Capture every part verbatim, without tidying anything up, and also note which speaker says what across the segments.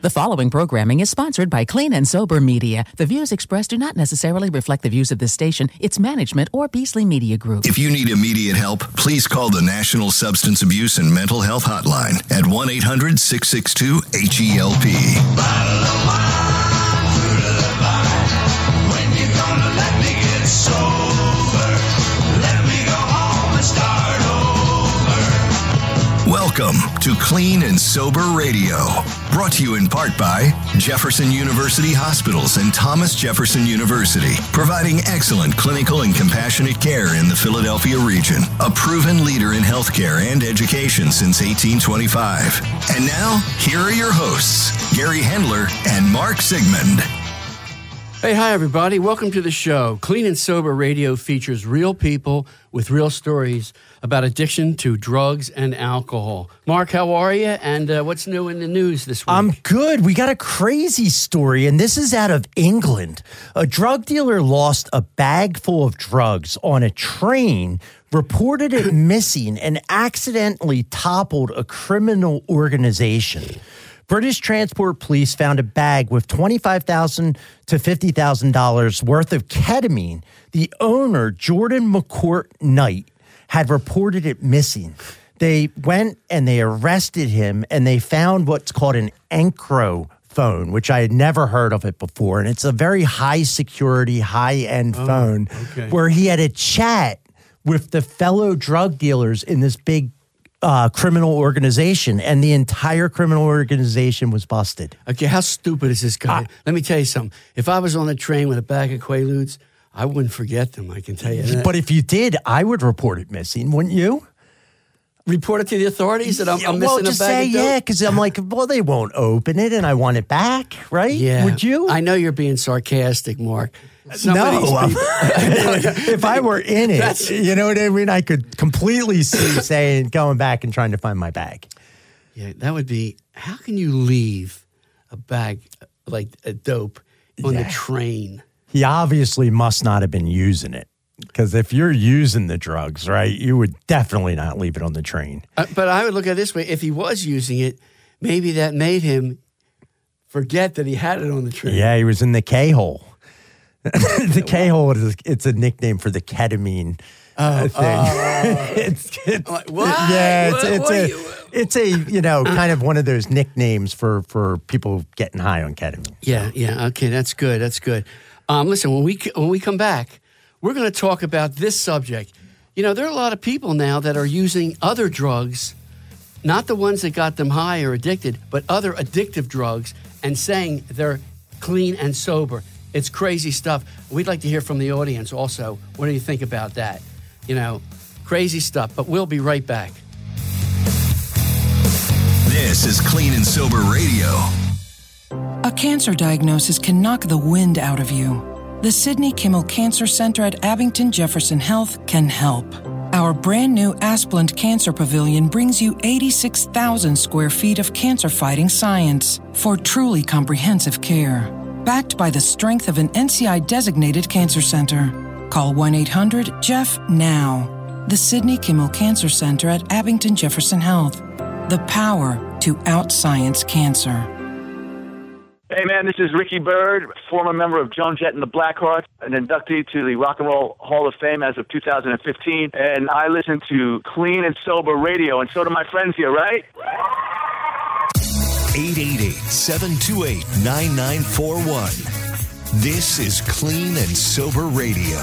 Speaker 1: The following programming is sponsored by Clean and Sober Media. The views expressed do not necessarily reflect the views of this station, its management, or Beasley Media Group.
Speaker 2: If you need immediate help, please call the National Substance Abuse and Mental Health Hotline at one eight hundred six six two H E L P.
Speaker 3: Bottle of wine to the vine. When you gonna let me get sober? Let me go home and start over.
Speaker 2: Welcome to Clean and Sober Radio, brought to you in part by Jefferson University Hospitals and Thomas Jefferson University, providing excellent clinical and compassionate care in the Philadelphia region, a proven leader in healthcare and education since eighteen twenty-five. And now, here are your hosts, Gary Hendler and Mark Sigmund.
Speaker 4: Hey, hi, everybody. Welcome to the show. Clean and Sober Radio features real people with real stories about addiction to drugs and alcohol. Mark, how are you? And uh, what's new in the news this week?
Speaker 5: I'm good. We got a crazy story, and this is out of England. A drug dealer lost a bag full of drugs on a train, reported it missing, and accidentally toppled a criminal organization. British Transport Police found a bag with twenty-five thousand dollars to fifty thousand dollars worth of ketamine. The owner, Jordan McCourt Knight, had reported it missing. They went and they arrested him, and they found what's called an Encro phone, which I had never heard of it before. And it's a very high security, high-end
Speaker 4: Oh,
Speaker 5: phone
Speaker 4: okay.
Speaker 5: where he had a chat with the fellow drug dealers in this big Uh, criminal organization, and the entire criminal organization was busted.
Speaker 4: Okay, how stupid is this guy?
Speaker 5: Uh,
Speaker 4: Let me tell you something. If I was on a train with a bag of Quaaludes, I wouldn't forget them, I can tell you that.
Speaker 5: But if you did, I would report it missing, wouldn't you?
Speaker 4: Report it to the authorities that I'm,
Speaker 5: Yeah,
Speaker 4: I'm
Speaker 5: well,
Speaker 4: missing
Speaker 5: just
Speaker 4: a bag
Speaker 5: say
Speaker 4: of dope?
Speaker 5: yeah, because I'm like, well, they won't open it, and I want it back, right?
Speaker 4: Yeah.
Speaker 5: Would you?
Speaker 4: I know you're being sarcastic, Mark. Some of
Speaker 5: no.
Speaker 4: these
Speaker 5: I'm-
Speaker 4: people-
Speaker 5: if I were in it,
Speaker 4: That's-
Speaker 5: you know what I mean? I could completely see saying, going back and trying to find my bag.
Speaker 4: Yeah, that would be, how can you leave a bag like a dope on
Speaker 5: Yeah.
Speaker 4: the train?
Speaker 5: He obviously must not have been using it. Because if you're using the drugs, right, you would definitely not leave it on the train.
Speaker 4: Uh, but I would look at it this way. If he was using it, maybe that made him forget that he had it on the train.
Speaker 5: Yeah, he was in the K-hole. the K-hole, is it's a nickname for the ketamine uh, thing. it's, it's,
Speaker 4: Like, what?
Speaker 5: Yeah, it's,
Speaker 4: What-
Speaker 5: it's,
Speaker 4: what
Speaker 5: a,
Speaker 4: are you-
Speaker 5: it's a, you know, kind of one of those nicknames for, for people getting high on ketamine.
Speaker 4: Yeah, yeah. Okay, that's good. That's good. Um, listen, when we when we come back, we're going to talk about this subject. You know, there are a lot of people now that are using other drugs, not the ones that got them high or addicted, but other addictive drugs, and saying they're clean and sober. It's crazy stuff. We'd like to hear from the audience also. What do you think about that? You know, crazy stuff. But we'll be right back.
Speaker 2: This is Clean and Sober Radio.
Speaker 6: A cancer diagnosis can knock the wind out of you. The Sidney Kimmel Cancer Center at Abington Jefferson Health can help. Our brand new Asplund Cancer Pavilion brings you eighty-six thousand square feet of cancer-fighting science for truly comprehensive care. Backed by the strength of an N C I-designated cancer center. Call one eight hundred J E F F now. The Sidney Kimmel Cancer Center at Abington Jefferson Health. The power to out-science cancer.
Speaker 7: Hey, man, this is Ricky Byrd, former member of Joan Jett and the Blackhearts, an inductee to the Rock and Roll Hall of Fame as of two thousand fifteen, and I listen to Clean and Sober Radio, and so do my friends here, right?
Speaker 2: eight eight eight, seven two eight, nine nine four one. This is Clean and Sober Radio.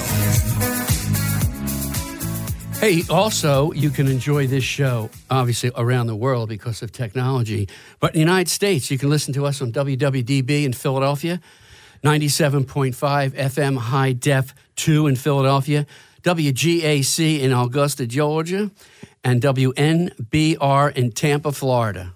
Speaker 4: Hey, also, you can enjoy this show, obviously, around the world because of technology. But in the United States, you can listen to us on W W D B in Philadelphia, ninety-seven point five F M High Def two in Philadelphia, W G A C in Augusta, Georgia, and W N B R in Tampa, Florida.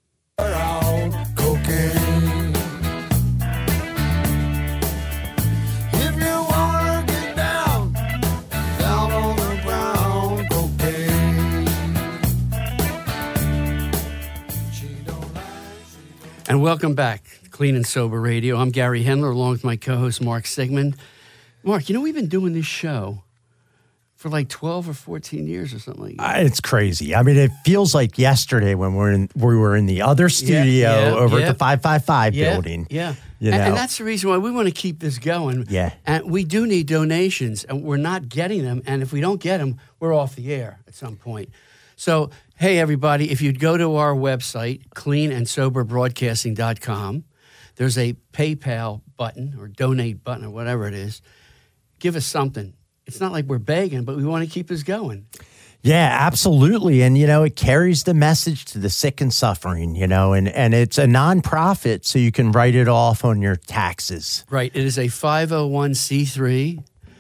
Speaker 4: And welcome back to Clean and Sober Radio. I'm Gary Hendler, along with my co-host Mark Sigmund. Mark, you know, we've been doing this show for like twelve or fourteen years or something like that.
Speaker 5: Uh, It's crazy. I mean, it feels like yesterday when we're in, we were in the other studio
Speaker 4: yeah,
Speaker 5: over
Speaker 4: yeah.
Speaker 5: at the five five five
Speaker 4: Yeah,
Speaker 5: building.
Speaker 4: Yeah.
Speaker 5: You
Speaker 4: and,
Speaker 5: know.
Speaker 4: and that's the reason why we want to keep this going.
Speaker 5: Yeah.
Speaker 4: And we do need donations, and we're not getting them. And if we don't get them, we're off the air at some point. So, hey, everybody, if you'd go to our website, clean and sober broadcasting dot com, there's a PayPal button or donate button or whatever it is. Give us something. It's not like we're begging, but we want to keep this going.
Speaker 5: Yeah, absolutely. And, you know, it carries the message to the sick and suffering, you know, and, and it's a nonprofit, so you can write it off on your taxes.
Speaker 4: Right. It is a five oh one c three.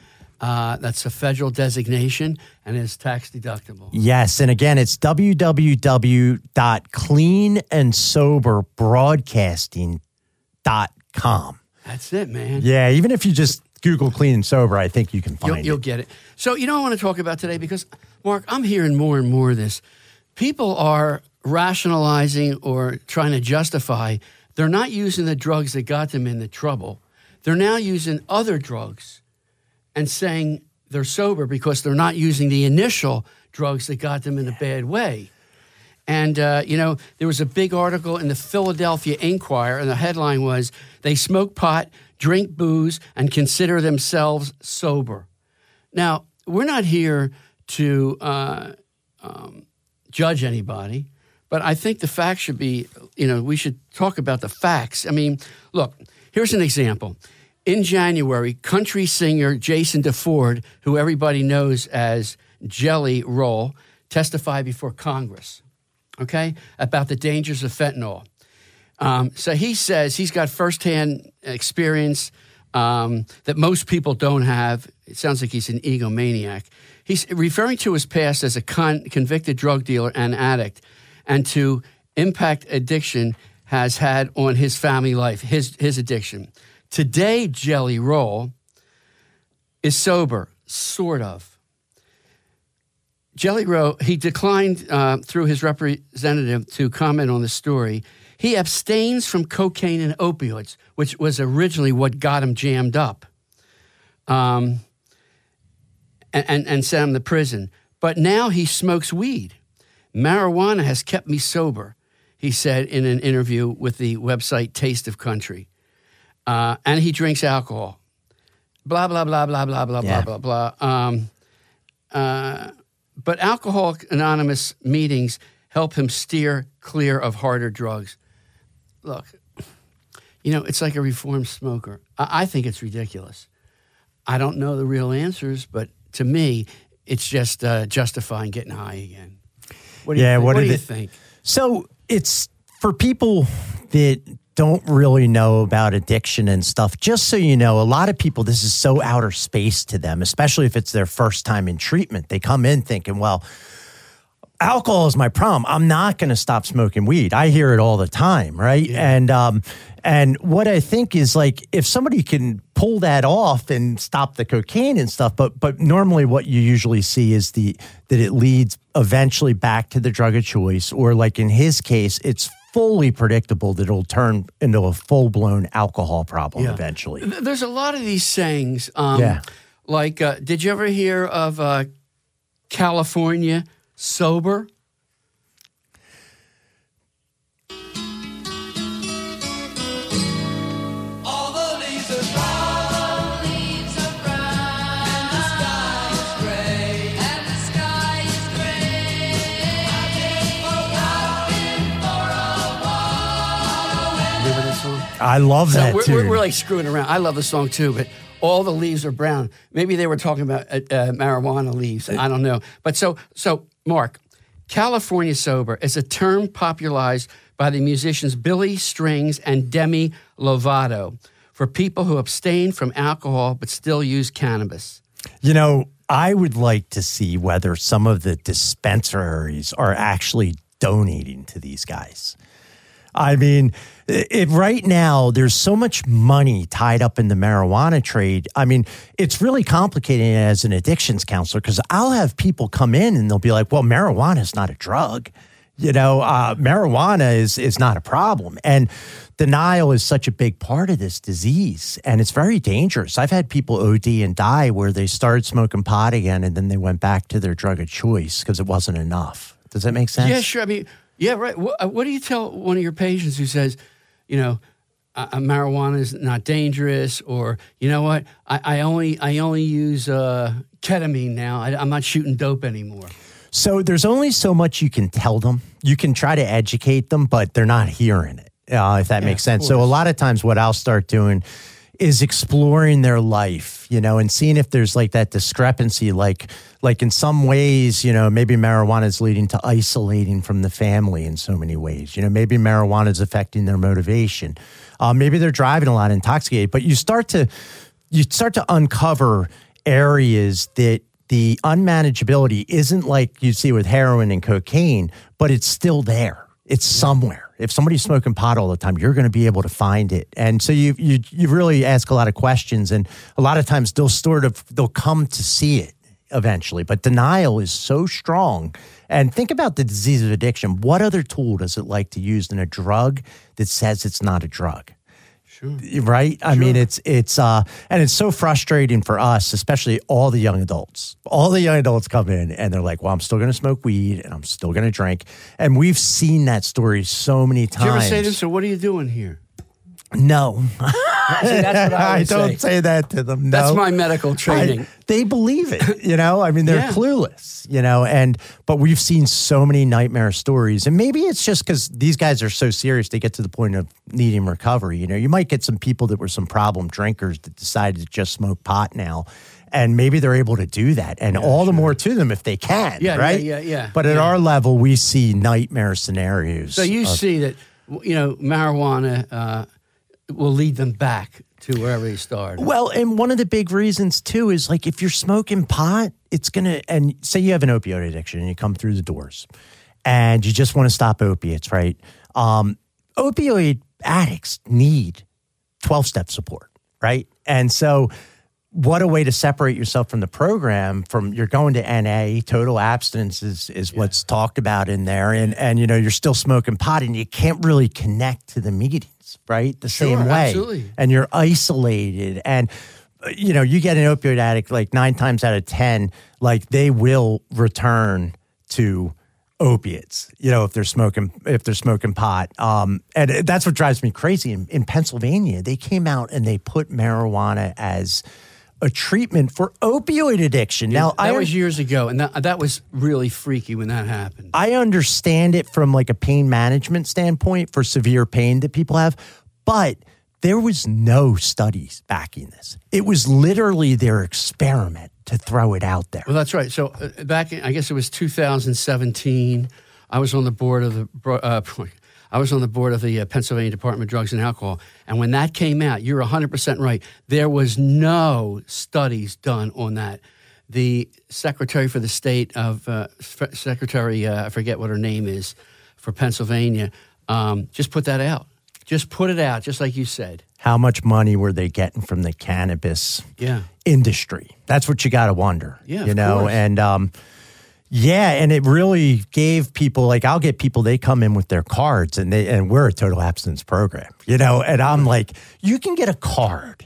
Speaker 4: Uh, that's a federal designation, and it's tax deductible.
Speaker 5: Yes. And again, it's w w w dot clean and sober broadcasting dot com.
Speaker 4: That's it, man.
Speaker 5: Yeah, even if you just Google clean and sober, I think you can find
Speaker 4: You'll,
Speaker 5: it.
Speaker 4: you'll get it. So, you know what I want to talk about today? Because, Mark, I'm hearing more and more of this. People are rationalizing or trying to justify they're not using the drugs that got them in the trouble. They're now using other drugs and saying they're sober because they're not using the initial drugs that got them in a bad way. And, uh, you know, there was a big article in the Philadelphia Inquirer, and the headline was, "They smoke pot, drink booze, and consider themselves sober." Now, we're not here to uh, um, judge anybody, but I think the facts should be, you know, we should talk about the facts. I mean, look, here's an example. In January, country singer Jason DeFord, who everybody knows as Jelly Roll, testified before Congress, okay, about the dangers of fentanyl. Um, so he says he's got firsthand experience um, that most people don't have. It sounds like he's an egomaniac. He's referring to his past as a con- convicted drug dealer and addict, and to impact addiction has had on his family life, his his addiction. Today, Jelly Roll is sober, sort of. Jelly Roll, he declined uh, through his representative to comment on the story. He abstains from cocaine and opioids, which was originally what got him jammed up um, and, and, and sent him to prison. But now he smokes weed. "Marijuana has kept me sober," he said in an interview with the website Taste of Country. Uh, and he drinks alcohol. Blah, blah, blah, blah, blah, blah,
Speaker 5: Yeah.
Speaker 4: blah, blah, blah. Um, uh, but Alcoholics Anonymous meetings help him steer clear of harder drugs. Look, you know, it's like a reformed smoker. I, I think it's ridiculous. I don't know the real answers, but to me, it's just uh, justifying getting high again. What do
Speaker 5: Yeah,
Speaker 4: you, think?
Speaker 5: what
Speaker 4: what
Speaker 5: do
Speaker 4: do you
Speaker 5: they-
Speaker 4: think?
Speaker 5: So it's for people that don't really know about addiction and stuff. Just so you know, a lot of people, this is so outer space to them, especially if it's their first time in treatment. They come in thinking, well, alcohol is my problem. I'm not going to stop smoking weed. I hear it all the time, right?
Speaker 4: Yeah.
Speaker 5: And um, and what I think is, like, if somebody can pull that off and stop the cocaine and stuff, but but normally what you usually see is the that it leads eventually back to the drug of choice, or like in his case, it's fully predictable that it'll turn into a full-blown alcohol problem
Speaker 4: Yeah.
Speaker 5: eventually.
Speaker 4: Th- There's a lot of these sayings. Um,
Speaker 5: Yeah.
Speaker 4: Like, uh, did you ever hear of uh, California sober?
Speaker 3: All the leaves are brown, leaves are brown, and the sky is gray, and the sky is gray. I've been for a walk,
Speaker 4: Remember this song?
Speaker 5: I love
Speaker 4: So
Speaker 5: that
Speaker 4: we're,
Speaker 5: too.
Speaker 4: we're, we're like screwing around. I love the song too, but all the leaves are brown. Maybe they were talking about uh, uh, marijuana leaves. I don't know. But so, so Mark, California sober is a term popularized by the musicians Billy Strings and Demi Lovato for people who abstain from alcohol but still use cannabis.
Speaker 5: You know, I would like to see whether some of the dispensaries are actually donating to these guys. I mean, it, right now, there's so much money tied up in the marijuana trade. I mean, it's really complicated as an addictions counselor, because I'll have people come in and they'll be like, well, marijuana is not a drug. You know, uh, marijuana is is not a problem. And denial is such a big part of this disease, and it's very dangerous. I've had people O D and die where they started smoking pot again, and then they went back to their drug of choice because it wasn't enough. Does that make sense?
Speaker 4: Yeah, sure. I mean, yeah, right. What, what do you tell one of your patients who says, you know, uh, marijuana is not dangerous, or you know what, I, I only I only use uh, ketamine now. I, I'm not shooting dope anymore.
Speaker 5: So there's only so much you can tell them. You can try to educate them, but they're not hearing it. Uh, if that
Speaker 4: Yeah,
Speaker 5: makes sense.
Speaker 4: of
Speaker 5: So a
Speaker 4: course.
Speaker 5: lot of times what I'll start doing is exploring their life, you know, and seeing if there's like that discrepancy, like like in some ways, you know, maybe marijuana is leading to isolating from the family in so many ways. You know, maybe marijuana is affecting their motivation. Uh, maybe they're driving a lot intoxicated, but you start to you start to uncover areas that the unmanageability isn't like you see with heroin and cocaine, but it's still there. It's somewhere. If somebody's smoking pot all the time, you're going to be able to find it. And so you you you really ask a lot of questions, and a lot of times they'll sort of they'll come to see it eventually. But denial is so strong. And think about the disease of addiction. What other tool does it like to use than a drug that says it's not a drug? Sure. Right? I mean, it's it's uh, and it's so frustrating for us, especially all the young adults. All the young adults come in and they're like, "Well, I'm still going to smoke weed and I'm still going to drink." And we've seen that story so many times.
Speaker 4: Do you ever say to them, so what are you doing here?
Speaker 5: No.
Speaker 4: See, that's what I would
Speaker 5: don't
Speaker 4: say.
Speaker 5: say that to them. No.
Speaker 4: That's my medical training.
Speaker 5: I- they believe it, you know? I mean, they're
Speaker 4: Yeah.
Speaker 5: clueless, you know? And, but we've seen so many nightmare stories. And maybe it's just because these guys are so serious, they get to the point of needing recovery. You know, you might get some people that were some problem drinkers that decided to just smoke pot now. And maybe they're able to do that. And all the more to them if they can,
Speaker 4: Yeah, yeah,
Speaker 5: right?
Speaker 4: yeah, yeah,
Speaker 5: But at
Speaker 4: yeah.
Speaker 5: our level, we see nightmare scenarios.
Speaker 4: So you
Speaker 5: of-
Speaker 4: see that, you know, marijuana uh, will lead them back to wherever they started.
Speaker 5: Well, and one of the big reasons too is like if you're smoking pot, it's gonna, and say you have an opioid addiction and you come through the doors and you just want to stop opiates, right? Um, opioid addicts need twelve-step support, right? And so what a way to separate yourself from the program. From you're going to N A, total abstinence is, is what's talked about in there. And, and, you know, you're still smoking pot and you can't really connect to the meetings, right? The
Speaker 4: Sure,
Speaker 5: same way.
Speaker 4: absolutely.
Speaker 5: And you're isolated. And, uh, you know, you get an opioid addict like nine times out of ten, like they will return to opiates, you know, if they're smoking, if they're smoking pot. Um, and that's what drives me crazy. In, in Pennsylvania, they came out and they put marijuana as a treatment for opioid addiction. Now,
Speaker 4: that
Speaker 5: I
Speaker 4: was years ago, and that, that was really freaky when that happened.
Speaker 5: I understand it from like a pain management standpoint for severe pain that people have, but there was no studies backing this. It was literally their experiment to throw it out there.
Speaker 4: Well, that's right. So uh, back in, I guess it was two thousand seventeen, I was on the board of the bro- uh, I was on the board of the uh, Pennsylvania Department of Drugs and Alcohol, and when that came out, you're one hundred percent right. There was no studies done on that. The Secretary for the State of uh, F- Secretary, uh, I forget what her name is, for Pennsylvania, um, just put that out. Just put it out, just like you said.
Speaker 5: How much money were they getting from the cannabis
Speaker 4: Yeah.
Speaker 5: industry? That's what you got to wonder.
Speaker 4: Yeah,
Speaker 5: you
Speaker 4: of
Speaker 5: know,
Speaker 4: course.
Speaker 5: and um, yeah, and it really gave people like I'll get people they come in with their cards and they and we're a total abstinence program, you know, and I'm like, you can get a card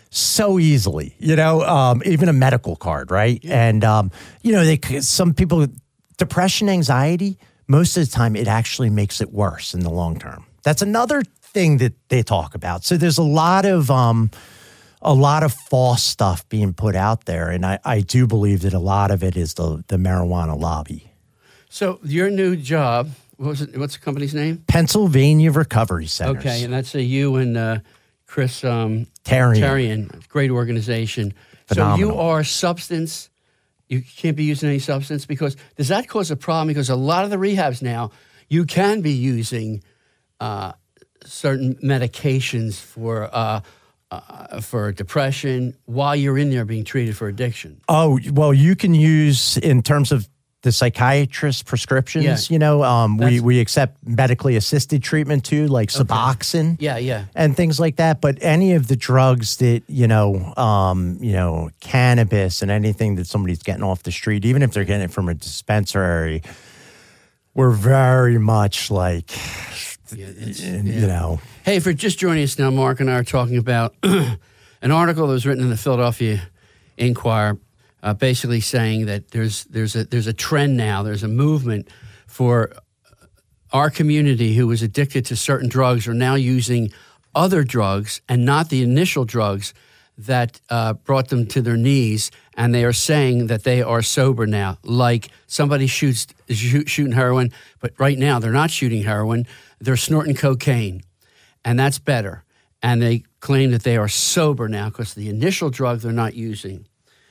Speaker 5: so easily, you know, um, even a medical card, right? And um, you know, they some people depression, anxiety, most of the time it actually makes it worse in the long term. That's another thing that they talk about. So there's a lot of um, a lot of false stuff being put out there, and I, I do believe that a lot of it is the the marijuana lobby.
Speaker 4: So your new job, what was it, what's the company's name?
Speaker 5: Pennsylvania Recovery Centers.
Speaker 4: Okay, and that's a you and uh, Chris um,
Speaker 5: Tarian.
Speaker 4: Tarian, great organization.
Speaker 5: Phenomenal.
Speaker 4: So you are substance. You can't be using any substance because does that cause a problem? Because a lot of the rehabs now, you can be using uh, certain medications for uh, uh, for depression while you're in there being treated for addiction.
Speaker 5: Oh, well, you can use in terms of the psychiatrist prescriptions,
Speaker 4: Yeah.
Speaker 5: you know, um, we,
Speaker 4: That's-
Speaker 5: we accept medically assisted treatment too, like Suboxone.
Speaker 4: Yeah, yeah.
Speaker 5: And things like that. But any of the drugs that, you know, um, you know, cannabis and anything that somebody's getting off the street, even if they're getting it from a dispensary, we're very much like,
Speaker 4: Yeah, it's-
Speaker 5: you
Speaker 4: yeah.
Speaker 5: know.
Speaker 4: Hey, for just joining us now, Mark and I are talking about an article that was written in the Philadelphia Inquirer, uh, basically saying that there's there's a there's a trend now, there's a movement for our community who was addicted to certain drugs are now using other drugs and not the initial drugs that uh, brought them to their knees, and they are saying that they are sober now. Like somebody shoots shoot, shooting heroin, but right now they're not shooting heroin; they're snorting cocaine, and that's better. And they claim that they are sober now because the initial drug they're not using.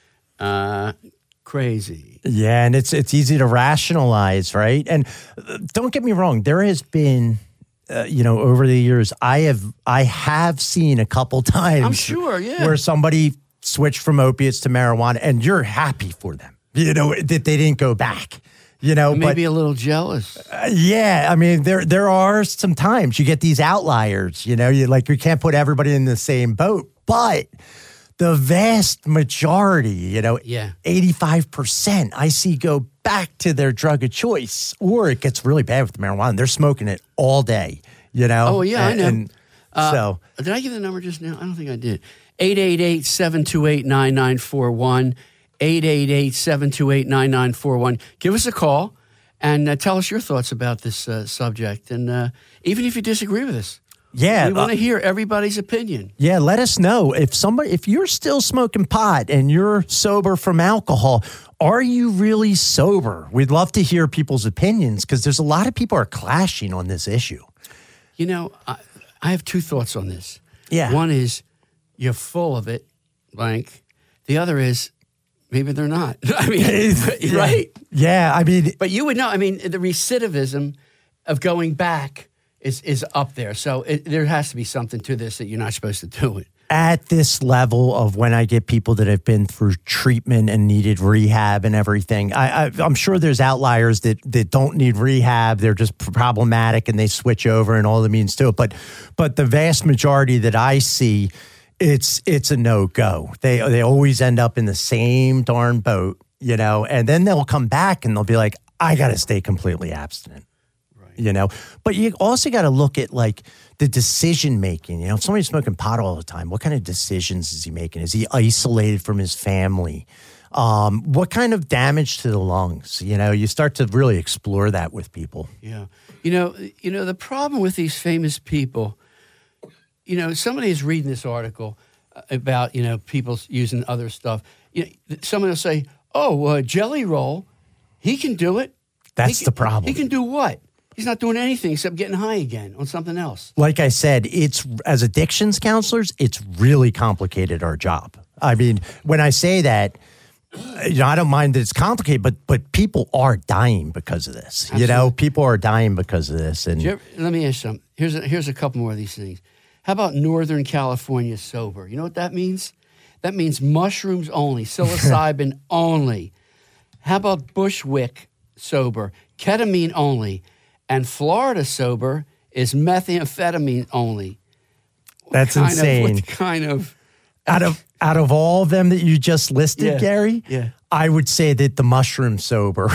Speaker 4: Uh, crazy.
Speaker 5: Yeah, and it's it's easy to rationalize, right? And uh, don't get me wrong, there has been, uh, you know, over the years, I have I have seen a couple times.
Speaker 4: I'm sure, yeah.
Speaker 5: where somebody switched from opiates to marijuana, and you're happy for them, you know, that they didn't go back. You know,
Speaker 4: Maybe
Speaker 5: but,
Speaker 4: a little jealous.
Speaker 5: uh, yeah, I mean, there there are some times you get these outliers. You know, you like you can't put everybody in the same boat, but the vast majority, you know,
Speaker 4: Yeah.
Speaker 5: eighty-five percent I see go back to their drug of choice, or it gets really bad with the marijuana. They're smoking it all day, you know?
Speaker 4: Oh, yeah, I
Speaker 5: And-
Speaker 4: know.
Speaker 5: and
Speaker 4: Uh,
Speaker 5: so,
Speaker 4: Did I give the number just now? I don't think I did. eight eight eight, seven two eight, nine nine four one. eight eight eight, seven two eight, nine nine four one. Give us a call and uh, tell us your thoughts about this uh, subject. And uh, even if you disagree with us,
Speaker 5: yeah.
Speaker 4: we want to
Speaker 5: uh,
Speaker 4: hear everybody's opinion.
Speaker 5: Yeah, let us know if somebody if you're still smoking pot and you're sober from alcohol, are you really sober? We'd love to hear people's opinions because there's a lot of people are clashing on this issue.
Speaker 4: You know, I, I have two thoughts on this.
Speaker 5: Yeah.
Speaker 4: One is you're full of it, blank. The other is maybe they're not. I mean, right?
Speaker 5: Yeah, I mean,
Speaker 4: But you would know. I mean, the recidivism of going back is is up there. So it, there has to be something to this that you're not supposed to do it.
Speaker 5: at this level of when I get people that have been through treatment and needed rehab and everything, I, I, I'm sure there's outliers that, that don't need rehab. They're just problematic and they switch over and all the means to it. But but the vast majority that I see, it's it's a no-go. They they always end up in the same darn boat, you know, and then they'll come back and they'll be like, I got to stay completely abstinent. You know, but you also got to look at like the decision making. You know, if somebody's smoking pot all the time, what kind of decisions is he making? Is he isolated from his family? Um, what kind of damage to the lungs? You know, you start to really explore that with people.
Speaker 4: Yeah. You know, you know, the problem with these famous people, you know, somebody is reading this article about, you know, people using other stuff. You know, someone will say, oh, uh, Jelly Roll, he can do it.
Speaker 5: That's
Speaker 4: He
Speaker 5: the
Speaker 4: can-
Speaker 5: problem.
Speaker 4: He can do what? He's not doing anything except getting high again on something else.
Speaker 5: Like I said, it's as addictions counselors, it's really complicated our job. I mean, when I say that, you know, I don't mind that it's complicated, but but people are dying because of this. You know, people are dying because of this. And
Speaker 4: Do you ever- let me ask you something. Here's a, here's a couple more of these things. How about Northern California sober? You know what that means? That means mushrooms only, psilocybin only. How about Bushwick sober, ketamine only, and Florida sober is methamphetamine only? What
Speaker 5: That's
Speaker 4: kind
Speaker 5: insane.
Speaker 4: Of, what kind of?
Speaker 5: out of out of all of them that you just listed,
Speaker 4: Yeah,
Speaker 5: Gary,
Speaker 4: yeah.
Speaker 5: I would say that the mushroom sober.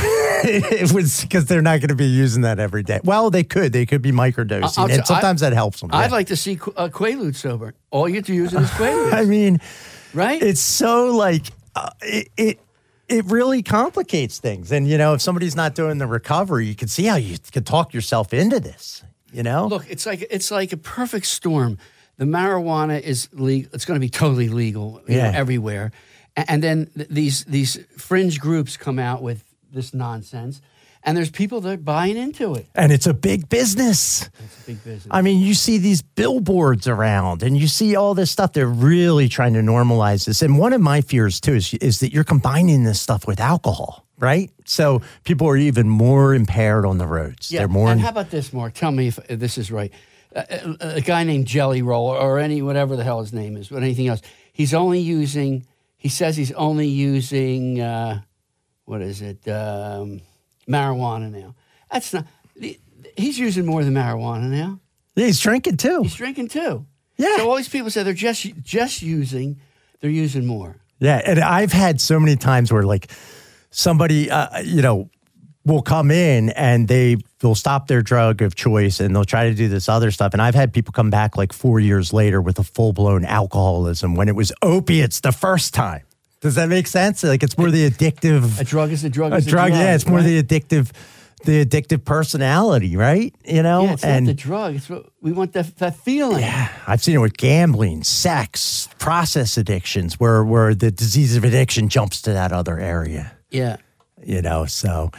Speaker 5: It was because they're not going to be using that every day. Well, they could. They could be microdosing,
Speaker 4: I'll t-
Speaker 5: and sometimes that helps them.
Speaker 4: I'd
Speaker 5: yeah.
Speaker 4: like to see Qu- uh, Quaalude sober. All you're using is Quaalude.
Speaker 5: I mean,
Speaker 4: right?
Speaker 5: it's so like uh, it, it it really complicates things. And you know, if somebody's not doing the recovery, you can see how you can talk yourself into this. You know,
Speaker 4: Look, it's like it's like a perfect storm. The marijuana is legal; it's going to be totally legal, you
Speaker 5: Yeah.
Speaker 4: know, everywhere. A- And then th- these these fringe groups come out with this nonsense, and there's people that are buying into it.
Speaker 5: and it's a big business.
Speaker 4: It's a big business.
Speaker 5: I mean, you see these billboards around and you see all this stuff. They're really trying to normalize this. And one of my fears, too, is, is that you're combining this stuff with alcohol, right? So people are even more impaired on the roads.
Speaker 4: Yeah.
Speaker 5: They're more.
Speaker 4: And how about this, Mark? Tell me if this is right. A, a, a guy named Jelly Roll, or any whatever the hell his name is, or anything else. He's only using. He says he's only using. Uh, what is it? Um, marijuana now. That's not. He's using more than marijuana now.
Speaker 5: yeah, he's drinking, too.
Speaker 4: He's drinking too.
Speaker 5: Yeah.
Speaker 4: So all these people say they're just just using. They're using more.
Speaker 5: Yeah, and I've had so many times where, like, somebody, uh, you know, will come in and they will stop their drug of choice and they'll try to do this other stuff. And I've had people come back like four years later with a full-blown alcoholism when it was opiates the first time. Does that make sense? Like it's more the addictive.
Speaker 4: A drug is a drug.
Speaker 5: A
Speaker 4: is a
Speaker 5: drug,
Speaker 4: drug,
Speaker 5: yeah. It's more
Speaker 4: right?
Speaker 5: the addictive, the addictive personality, right? You know,
Speaker 4: Yeah, it's
Speaker 5: and
Speaker 4: not the drug. It's what, we want that that feeling.
Speaker 5: yeah, I've seen it with gambling, sex, process addictions, where where the disease of addiction jumps to that other area.
Speaker 4: Yeah.
Speaker 5: You know, so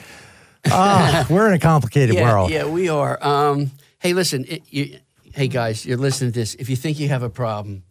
Speaker 5: uh, we're in a complicated
Speaker 4: Yeah,
Speaker 5: world.
Speaker 4: yeah, we are. Um, hey, listen, it, you, hey guys, you're listening to this. If you think you have a problem,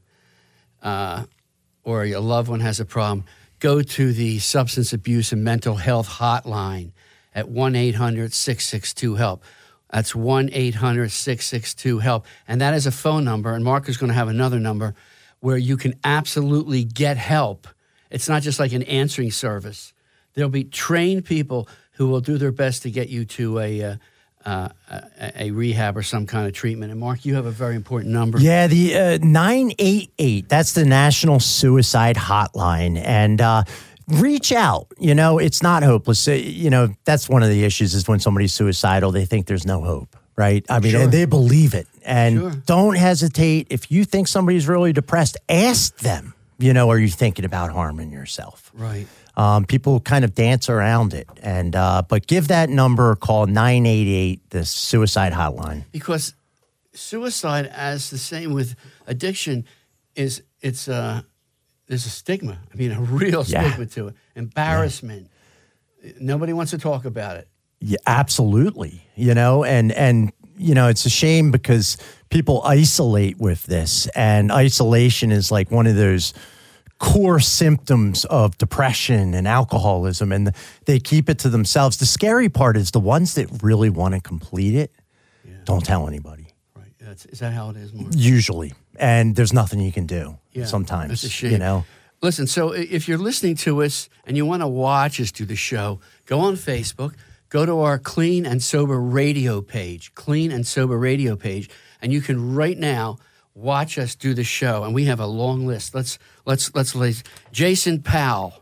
Speaker 4: uh, or your loved one has a problem, go to the Substance Abuse and Mental Health Hotline at one eight hundred six six two HELP. That's one eight hundred six six two HELP. And that is a phone number, and Mark is going to have another number where you can absolutely get help. It's not just like an answering service. There'll be trained people who will do their best to get you to a, uh, uh, a, a rehab or some kind of treatment. And Mark, you have a very important number.
Speaker 5: Yeah, the uh, nine eight eight, that's the National Suicide Hotline. And uh, reach out. You know, it's not hopeless. Uh, you know, that's one of the issues is when somebody's suicidal, they think there's no hope, right? I mean,
Speaker 4: Sure.
Speaker 5: and they believe it. And
Speaker 4: Sure.
Speaker 5: don't hesitate. If you think somebody's really depressed, ask them, you know, are you thinking about harming yourself?
Speaker 4: Right.
Speaker 5: Um, people kind of dance around it. And uh, but give that number a call, nine eight eight, the suicide hotline.
Speaker 4: Because suicide, as the same with addiction, is it's uh, there's a stigma. I mean, a real
Speaker 5: Yeah.
Speaker 4: stigma to it. Embarrassment. Nobody wants to talk about it.
Speaker 5: Yeah, absolutely. You know, and and you know, it's a shame because people isolate with this, and isolation is like one of those core symptoms of depression and alcoholism, and they keep it to themselves. The scary part is the ones that really want to complete it don't tell anybody.
Speaker 4: Right. That's, is that how it is, Mark?
Speaker 5: Usually, and there's nothing you can do.
Speaker 4: Yeah,
Speaker 5: sometimes,
Speaker 4: that's a shame.
Speaker 5: you know.
Speaker 4: Listen, so i- if you're listening to us and you want to watch us do the show, go on Facebook, go to our Clean and Sober Radio page, Clean and Sober Radio page, and you can right now watch us do the show. And we have a long list. Let's let's let's list Jason Powell,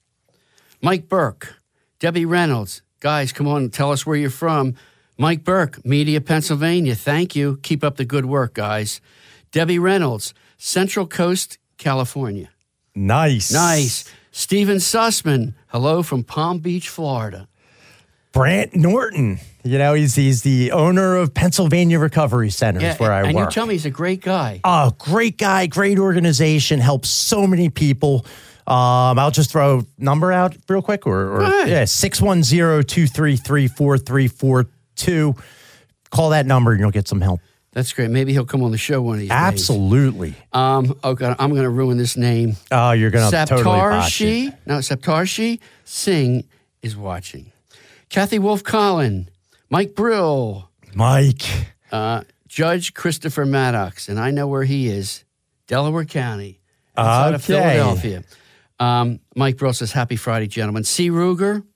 Speaker 4: Mike Burke, Debbie Reynolds. Guys, come on, tell us where you're from. Mike Burke, Media, Pennsylvania. Thank you. Keep up the good work, guys. Debbie Reynolds, Central Coast, California.
Speaker 5: Nice,
Speaker 4: Nice. Steven Sussman, hello from Palm Beach, Florida.
Speaker 5: Brant Norton, you know, he's he's the owner of Pennsylvania Recovery Centers where I
Speaker 4: and
Speaker 5: work.
Speaker 4: you tell me he's a great guy.
Speaker 5: Oh, great guy, great organization, helps so many people. Um, I'll just throw a number out real quick, or, or
Speaker 4: Go ahead.
Speaker 5: yeah, six one zero, two three three, four three four two. Call that number and you'll get some help.
Speaker 4: That's great. Maybe he'll come on the show one of these days.
Speaker 5: Absolutely.
Speaker 4: Um, okay, I'm going to ruin this name.
Speaker 5: Oh, you're going to totally botch it.
Speaker 4: Saptarshi, no, Saptarshi Singh is watching. Kathy Wolf Collin, Mike Brill,
Speaker 5: Mike.
Speaker 4: uh, Judge Christopher Maddox, and I know where he is, Delaware County, outside of
Speaker 5: Okay.
Speaker 4: Philadelphia. Um, Mike Brill says, happy Friday, gentlemen. C. Ruger,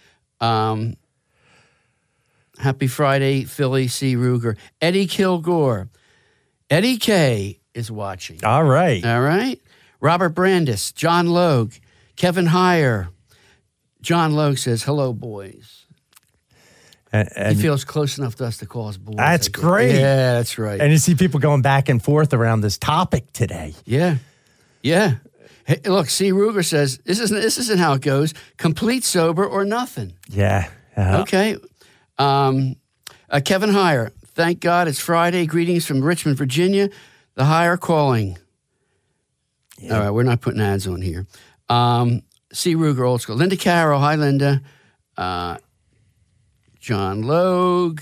Speaker 4: um, happy Friday, Philly, C. Ruger. Eddie Kilgore, Eddie K. is watching.
Speaker 5: All right.
Speaker 4: All right. Robert Brandis, John Logue, Kevin Heyer. John Logue says, hello, boys.
Speaker 5: And, and,
Speaker 4: He feels close enough to us to call us boys.
Speaker 5: That's
Speaker 4: I guess.
Speaker 5: great.
Speaker 4: Yeah, that's right.
Speaker 5: and you see people going back and forth around this topic today.
Speaker 4: yeah. Yeah. Hey, look, C. Ruger says, this isn't, this isn't how it goes. Complete sober or nothing.
Speaker 5: Yeah. Uh,
Speaker 4: Okay. Um, uh, Kevin Heyer, thank God it's Friday. Greetings from Richmond, Virginia. The Heyer calling. All right, we're not putting ads on here. Um, C. Ruger, old school. Linda Carroll, hi, Linda. Uh, John Logue.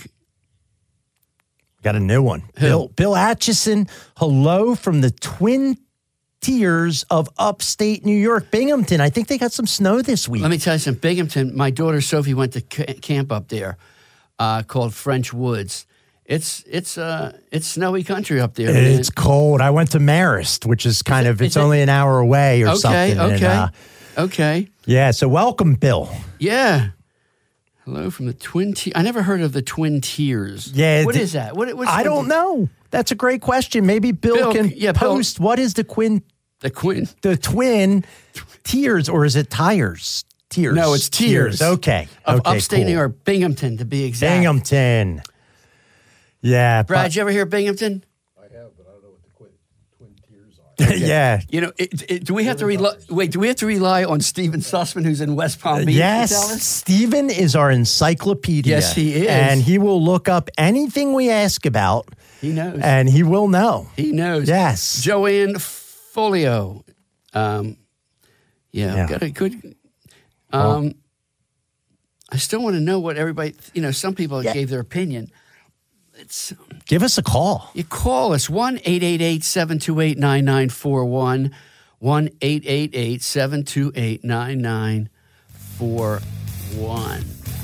Speaker 5: Got a new one. Bill Bill Atchison, hello from the Twin Tiers of upstate New York, Binghamton. I think they got some snow this week.
Speaker 4: Let me tell you something. Binghamton, my daughter Sophie went to ca- camp up there uh, called French Woods. It's it's uh it's snowy country up there. man.
Speaker 5: It's cold. I went to Marist, which is kind
Speaker 4: it-
Speaker 5: of,
Speaker 4: is
Speaker 5: it's
Speaker 4: it-
Speaker 5: only an hour away or
Speaker 4: okay,
Speaker 5: something.
Speaker 4: okay,
Speaker 5: And, uh,
Speaker 4: okay.
Speaker 5: yeah, so welcome, Bill.
Speaker 4: Yeah. Hello from the Twin Tiers. I never heard of the Twin Tiers.
Speaker 5: Yeah,
Speaker 4: What
Speaker 5: th-
Speaker 4: is that? What, what's
Speaker 5: I
Speaker 4: the-
Speaker 5: don't know. That's a great question. Maybe Bill,
Speaker 4: Bill,
Speaker 5: can
Speaker 4: yeah, Bill-
Speaker 5: post what is the Quin
Speaker 4: The Quinn.
Speaker 5: the twin tiers, or is it tires? Tears.
Speaker 4: No, it's Tears.
Speaker 5: Okay.
Speaker 4: Of
Speaker 5: okay,
Speaker 4: upstate
Speaker 5: cool.
Speaker 4: New York, Binghamton to be exact.
Speaker 5: Binghamton. Yeah.
Speaker 4: Brad,
Speaker 5: but-
Speaker 4: you ever hear Binghamton?
Speaker 5: yeah.
Speaker 4: You know, it, it, do we have to rely? Wait, do we have to rely on Stephen Sussman, who's in West Palm Beach,
Speaker 5: Yes,
Speaker 4: to tell us?
Speaker 5: Stephen is our encyclopedia.
Speaker 4: Yes, he is.
Speaker 5: And he will look up anything we ask about.
Speaker 4: He knows.
Speaker 5: And he will know.
Speaker 4: He knows.
Speaker 5: Yes.
Speaker 4: Joanne Folio. Um, yeah,
Speaker 5: Yeah.
Speaker 4: got a good. Um, I still want to know what everybody. You know, some people
Speaker 5: Yeah.
Speaker 4: gave their opinion. It's
Speaker 5: Give us a call.
Speaker 4: you call us one eight eight eight seven two eight nine nine four one one eight eight eight seven two eight nine nine four one.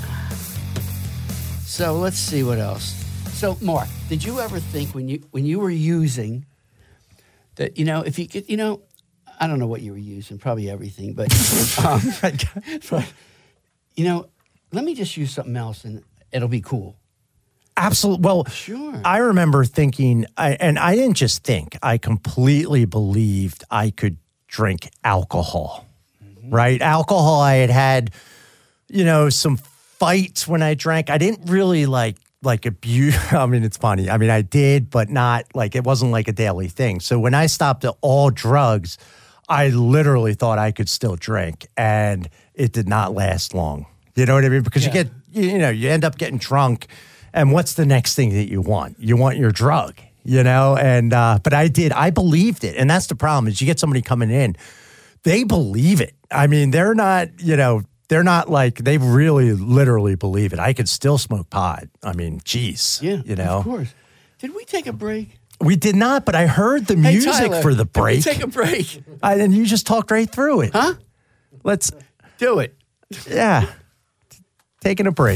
Speaker 4: So let's see what else. So Mark, did you ever think when you when you were using that, you know, if you could, you know, I don't know what you were using, probably everything, but, um, but you know, let me just use something else and it'll be cool.
Speaker 5: Absolutely. Well,
Speaker 4: Sure.
Speaker 5: I remember thinking, I, and I didn't just think, I completely believed I could drink alcohol, right? Alcohol, I had had, you know, some fights when I drank. I didn't really like, like abuse. I mean, it's funny. I mean, I did, but not like, it wasn't like a daily thing. So when I stopped at all drugs, I literally thought I could still drink, and it did not last long. You know what I mean? Because
Speaker 4: Yeah.
Speaker 5: you get, you know, you end up getting drunk. And what's the next thing that you want? You want your drug, you know? And, uh, but I did, I believed it. And that's the problem is you get somebody coming in, they believe it. I mean, they're not, you know, they're not like, they really literally believe it. I could still smoke pot. I mean, geez,
Speaker 4: Yeah,
Speaker 5: you know?
Speaker 4: of course. Did we take a break?
Speaker 5: We did not, but I heard the
Speaker 4: Hey,
Speaker 5: music
Speaker 4: Tyler,
Speaker 5: for the
Speaker 4: did we
Speaker 5: break.
Speaker 4: take a break.
Speaker 5: I, and you just talked right through it.
Speaker 4: Huh?
Speaker 5: Let's,
Speaker 4: Do it.
Speaker 5: yeah, taking a break.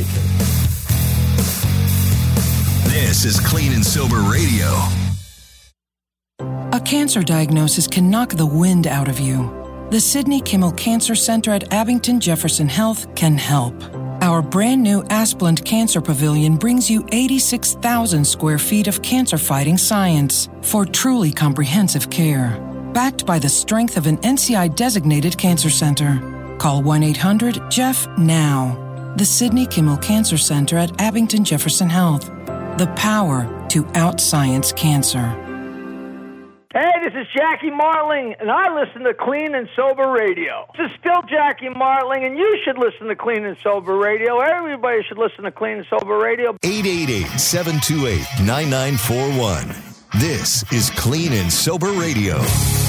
Speaker 2: This is Clean and Sober Radio.
Speaker 6: A cancer diagnosis can knock the wind out of you. The Sidney Kimmel Cancer Center at Abington Jefferson Health can help. Our brand new Asplund Cancer Pavilion brings you eighty-six thousand square feet of cancer-fighting science for truly comprehensive care. Backed by the strength of an N C I-designated cancer center. Call one eight hundred J E F F now. The Sidney Kimmel Cancer Center at Abington Jefferson Health. The power to outscience cancer.
Speaker 8: Hey, this is Jackie Marling, and I listen to Clean and Sober Radio. This is still Jackie Marling, and you should listen to Clean and Sober Radio. Everybody should listen to Clean and Sober Radio.
Speaker 2: eight eight eight seven two eight nine nine four one. This is Clean and Sober Radio.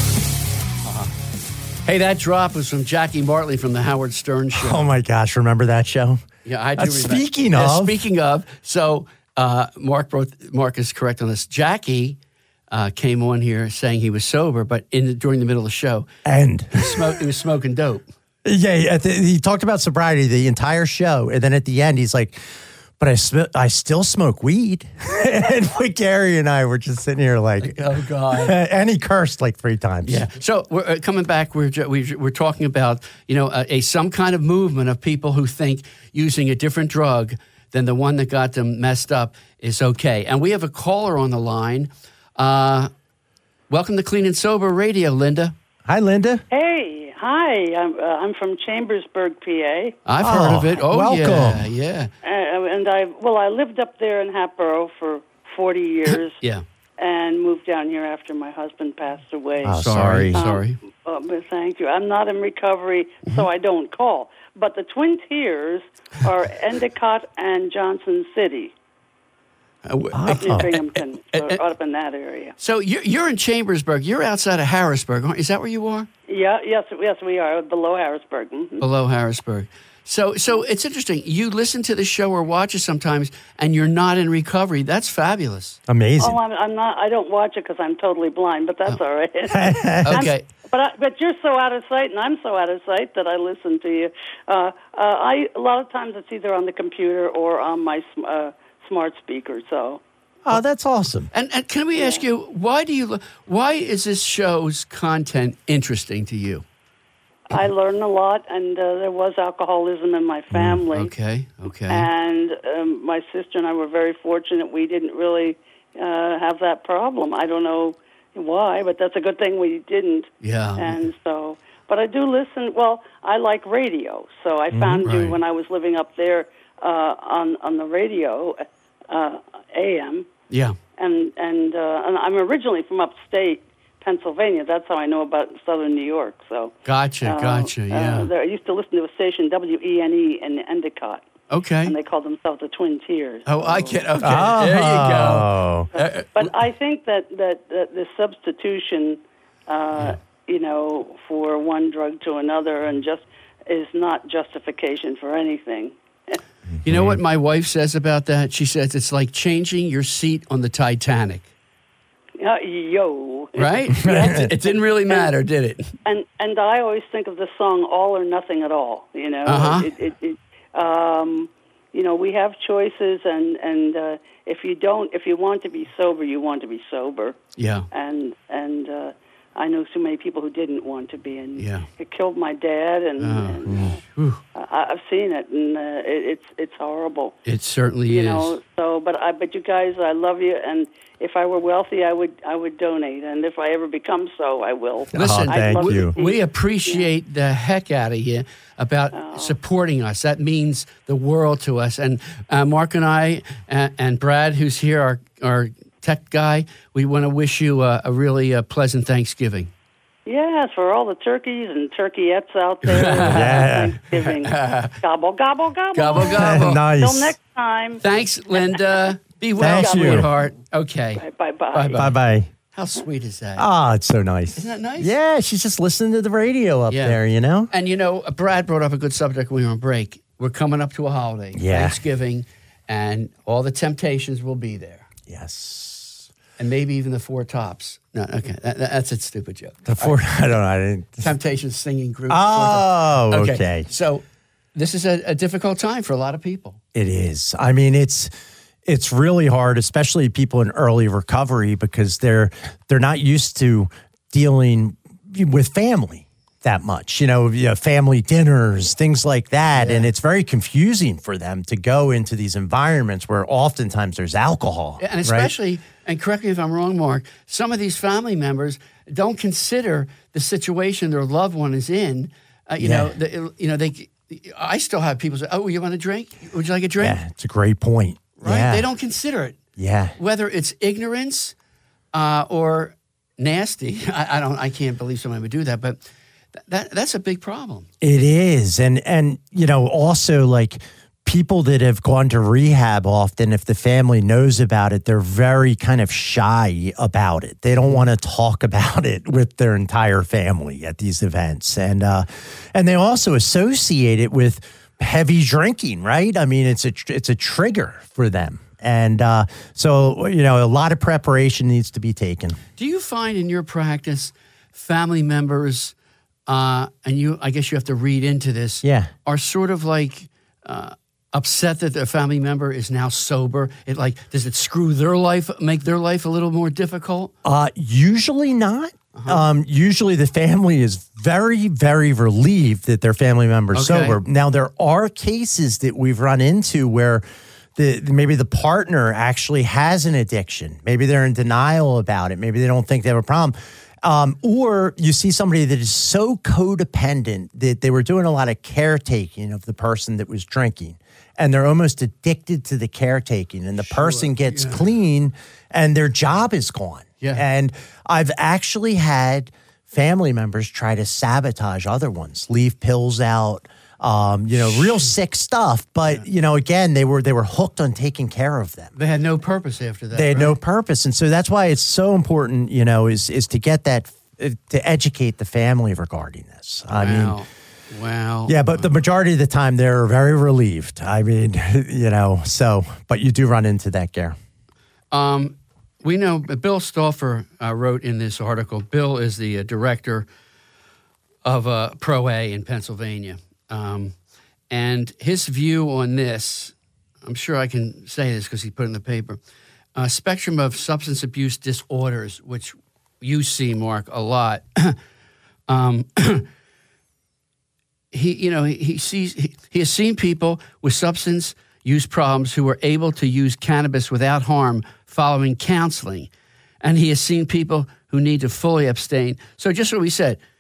Speaker 4: Hey, that drop was from Jackie Martley from the Howard Stern Show.
Speaker 5: Oh my gosh, remember that show?
Speaker 4: Yeah, I do
Speaker 5: Uh,
Speaker 4: remember.
Speaker 5: speaking
Speaker 4: Yeah,
Speaker 5: of-
Speaker 4: speaking of, so uh, Mark wrote, Mark is correct on this. Jackie uh, came on here saying he was sober, but in the, during the middle of the show,
Speaker 5: And
Speaker 4: he, smoked, he was smoking dope.
Speaker 5: yeah, he- at the, he talked about sobriety the entire show, and then at the end, he's like, "But I sm- I still smoke weed." And Gary and I were just sitting here like,
Speaker 4: Oh God.
Speaker 5: and he cursed like three times.
Speaker 4: Yeah. So we're uh, coming back. We're ju- we- we're talking about you know a, a some kind of movement of people who think using a different drug than the one that got them messed up is okay. And we have a caller on the line. Uh, welcome to Clean and Sober Radio, Linda.
Speaker 5: Hi, Linda.
Speaker 9: Hey, hi. I'm, uh, I'm from Chambersburg, P A.
Speaker 4: I've
Speaker 5: Oh,
Speaker 4: heard of it. Oh
Speaker 5: welcome.
Speaker 4: yeah, yeah,
Speaker 9: Uh, and I, well, I lived up there in Hatboro for forty years
Speaker 4: yeah.
Speaker 9: and moved down here after my husband passed away.
Speaker 5: Oh,
Speaker 4: Sorry,
Speaker 5: sorry.
Speaker 4: sorry.
Speaker 9: Uh, but thank you. I'm not in recovery, so I don't call. But the Twin Tiers are Endicott and Johnson City,
Speaker 4: Uh, w-
Speaker 9: up near
Speaker 4: uh,
Speaker 9: Binghamton,
Speaker 4: uh,
Speaker 9: or up in that area.
Speaker 4: So you're, you're in Chambersburg. You're outside of Harrisburg. aren't- Is that where you are?
Speaker 9: Yeah, yes, yes, we are below Harrisburg. Mhm.
Speaker 4: Below Harrisburg. So, so it's interesting. You listen to the show or watch it sometimes, and you're not in recovery. That's fabulous.
Speaker 5: Amazing.
Speaker 9: Oh, I'm, I'm not. I don't watch it because I'm totally blind, but that's all right.
Speaker 4: Okay.
Speaker 9: But I, but you're so out of sight, and I'm so out of sight that I listen to you. Uh, uh, I a lot of times it's either on the computer or on my sm- uh, smart speaker. So
Speaker 5: Oh, that's awesome.
Speaker 4: And, and can we ask you why do you why is this show's content interesting to you?
Speaker 9: I learned a lot, and uh, there was alcoholism in my family.
Speaker 4: Okay. Okay.
Speaker 9: And um, my sister and I were very fortunate. We didn't really uh, have that problem. I don't know why, but that's a good thing we didn't.
Speaker 4: Yeah.
Speaker 9: And so but I do listen. Well, I like radio, so I found
Speaker 4: right.
Speaker 9: you when I was living up there uh, on on the radio, uh, A M.
Speaker 4: Yeah.
Speaker 9: And and uh, and I'm originally from upstate Pennsylvania. That's how I know about southern New York. So
Speaker 4: Gotcha,
Speaker 9: uh,
Speaker 4: gotcha, yeah.
Speaker 9: Uh, there, I used to listen to a station W E N E in Endicott.
Speaker 4: Okay.
Speaker 9: And they called themselves the Twin Tiers.
Speaker 4: Oh, I get. Okay,
Speaker 5: Oh.
Speaker 4: there you go. Uh,
Speaker 9: But I think that that, that the substitution, uh, you know, for one drug to another, and just is not justification for anything.
Speaker 4: You know what my wife says about that? She says it's like changing your seat on the Titanic.
Speaker 9: Uh, yo.
Speaker 4: Right? it, it didn't really matter, did it?
Speaker 9: And and I always think of the song "All or Nothing at All." You know,
Speaker 4: Uh-huh.
Speaker 9: it, it, it, um, you know, we have choices, and and uh, if you don't, if you want to be sober, you want to be sober.
Speaker 4: Yeah.
Speaker 9: And and uh, I know so many people who didn't want to be, and
Speaker 4: Yeah.
Speaker 9: it killed my dad, and, and uh, I, I've seen it, and uh, it, it's it's horrible.
Speaker 4: It certainly
Speaker 9: You
Speaker 4: is.
Speaker 9: know, so but I but you guys, I love you, and if I were wealthy, I would I would donate, and if I ever become so, I will.
Speaker 4: Listen,
Speaker 5: Oh, thank
Speaker 9: love
Speaker 5: you.
Speaker 9: to see-
Speaker 4: we appreciate the heck out of you about
Speaker 9: Oh.
Speaker 4: supporting us. That means the world to us. And uh, Mark and I and, and Brad, who's here, our, our tech guy, we want to wish you a, a really uh, pleasant Thanksgiving.
Speaker 9: Yes, for all the turkeys and turkeyettes out there.
Speaker 5: Yeah.
Speaker 9: Thanksgiving. Gobble, gobble, gobble.
Speaker 4: Gobble, gobble.
Speaker 5: Nice.
Speaker 9: Till next time.
Speaker 4: Thanks, Linda. Be well,
Speaker 5: Thank you.
Speaker 4: sweetheart. Okay.
Speaker 9: Bye-bye.
Speaker 4: Bye-bye.
Speaker 5: Bye bye.
Speaker 4: How sweet is that?
Speaker 5: Ah, it's so nice.
Speaker 4: Isn't that nice?
Speaker 5: Yeah, she's just listening to the radio up
Speaker 4: Yeah.
Speaker 5: there, you know?
Speaker 4: And, you know, Brad brought up a good subject when we were on break. We're coming up to a holiday,
Speaker 5: Yeah.
Speaker 4: Thanksgiving, and all the temptations will be there.
Speaker 5: Yes.
Speaker 4: And maybe even the Four Tops. No, okay, that, that's a stupid joke.
Speaker 5: The four, I don't know. I didn't.
Speaker 4: Temptations singing group.
Speaker 5: Oh,
Speaker 4: Four Tops.
Speaker 5: okay.
Speaker 4: So this is a, a difficult time for a lot of people.
Speaker 5: It is. I mean, it's it's really hard, especially people in early recovery, because they're they're not used to dealing with family that much. You know, you know, family dinners, things like that, and it's very confusing for them to go into these environments where oftentimes there's alcohol,
Speaker 4: And
Speaker 5: right?
Speaker 4: especially, and correct me if I'm wrong, Mark, some of these family members don't consider the situation their loved one is in. Uh, you
Speaker 5: Yeah.
Speaker 4: know, the, you know, they. I still have people say, "Oh, you want a drink? Would you like a drink?"
Speaker 5: Yeah, it's a great point.
Speaker 4: Right?
Speaker 5: Yeah.
Speaker 4: They don't consider it.
Speaker 5: Yeah.
Speaker 4: Whether it's ignorance uh, or nasty, I, I don't. I can't believe someone would do that, but th- that that's a big problem.
Speaker 5: It is. And, and, you know, also like people that have gone to rehab often, if the family knows about it, they're very kind of shy about it. They don't want to talk about it with their entire family at these events. And, uh, and they also associate it with heavy drinking, right? I mean, it's a, it's a trigger for them. And uh, so, you know, a lot of preparation needs to be taken.
Speaker 4: Do you find in your practice family members, uh, and you, I guess you have to read into this,
Speaker 5: Yeah.
Speaker 4: are sort of like uh, upset that their family member is now sober? It like does it screw their life, make their life a little more difficult?
Speaker 5: Uh, usually not. Um, usually the family is very, very relieved that their family member's
Speaker 4: Okay.
Speaker 5: sober. Now, there are cases that we've run into where the maybe the partner actually has an addiction. Maybe they're in denial about it. Maybe they don't think they have a problem. Um, or you see somebody that is so codependent that they were doing a lot of caretaking of the person that was drinking. And they're almost addicted to the caretaking. And the person gets clean and their job is gone.
Speaker 4: Yeah.
Speaker 5: And I've actually had family members try to sabotage other ones, leave pills out, um, you know, real sick stuff. But, you know, again, they were they were hooked on taking care of them.
Speaker 4: They had no purpose after that.
Speaker 5: They had
Speaker 4: right?
Speaker 5: no purpose. And so that's why it's so important, you know, is is to get that, uh, to educate the family regarding this. I mean,
Speaker 4: Wow. Wow.
Speaker 5: yeah, but the majority of the time they're very relieved. I mean, you know, so, but you do run into that, Gare.
Speaker 4: Um, we know Bill Stauffer uh, wrote in this article. Bill is the uh, director of uh, Pro A in Pennsylvania. Um, and his view on this, I'm sure I can say this because he put it in the paper, uh, spectrum of substance abuse disorders, which you see, Mark, a lot. um, he, you know, he, he sees he, he has seen people with substance use problems who are able to use cannabis without harm following counseling, and he has seen people who need to fully abstain. So, just what we said,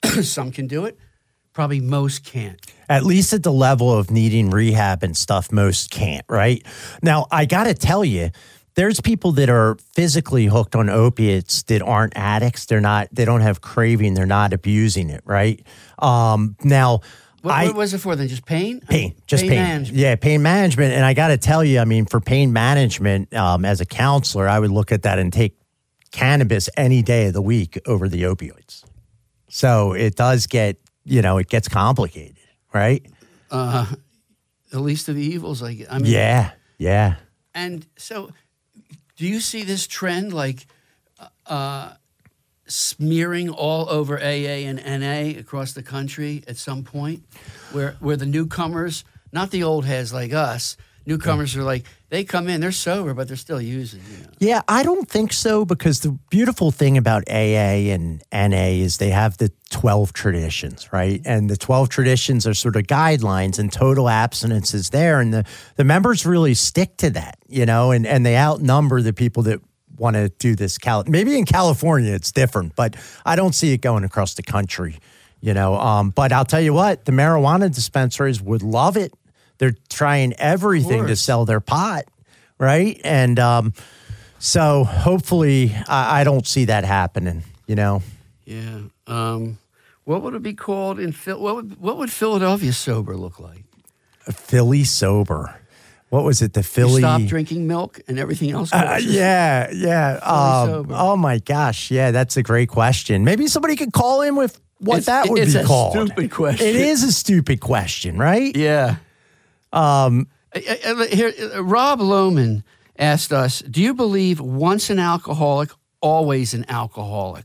Speaker 4: Some can do it. Probably most can't.
Speaker 5: At least at the level of needing rehab and stuff, most can't, right? Now, I got to tell you, there's people that are physically hooked on opiates that aren't addicts. They're not, they don't have craving. They're not abusing it, right? Um, now,
Speaker 4: What,
Speaker 5: I,
Speaker 4: what was it for then? Just pain?
Speaker 5: Pain, just pain.
Speaker 4: management.
Speaker 5: Yeah, pain management. And I got to tell you, I mean, for pain management, um, as a counselor, I would look at that and take cannabis any day of the week over the opioids. So it does get, you know, it gets complicated, right?
Speaker 4: Uh, the least of the evils, I guess. I mean,
Speaker 5: Yeah, yeah.
Speaker 4: And so, do you see this trend like uh, smearing all over A A and N A across the country at some point, where where the newcomers, not the old heads like us, newcomers are like, they come in, they're sober, but they're still using, you know.
Speaker 5: Yeah, I don't think so, because the beautiful thing about A A and N A is they have the twelve traditions, right? And the twelve traditions are sort of guidelines, and total abstinence is there. And the, the members really stick to that, you know, and, and they outnumber the people that want to do this. Cal- Maybe in California it's different, but I don't see it going across the country, you know. Um, but I'll tell you what, the marijuana dispensaries would love it. They're trying everything to sell their pot, right? And um, so hopefully I, I don't see that happening, you know?
Speaker 4: Yeah. Um, what would it be called in Phil? What would what would Philadelphia sober look like?
Speaker 5: A Philly sober. What was it? The
Speaker 4: You
Speaker 5: Philly.
Speaker 4: stop drinking milk and everything else.
Speaker 5: Uh,
Speaker 4: goes?
Speaker 5: yeah, yeah. Um,
Speaker 4: sober.
Speaker 5: oh my gosh, yeah, that's a great question. Maybe somebody could call in with what
Speaker 4: It's-
Speaker 5: that would
Speaker 4: it's
Speaker 5: be
Speaker 4: a
Speaker 5: called.
Speaker 4: stupid question.
Speaker 5: It is a stupid question, right?
Speaker 4: Yeah.
Speaker 5: Um,
Speaker 4: Uh, uh, Here, uh, Rob Lohman asked us, do you believe once an alcoholic, always an alcoholic?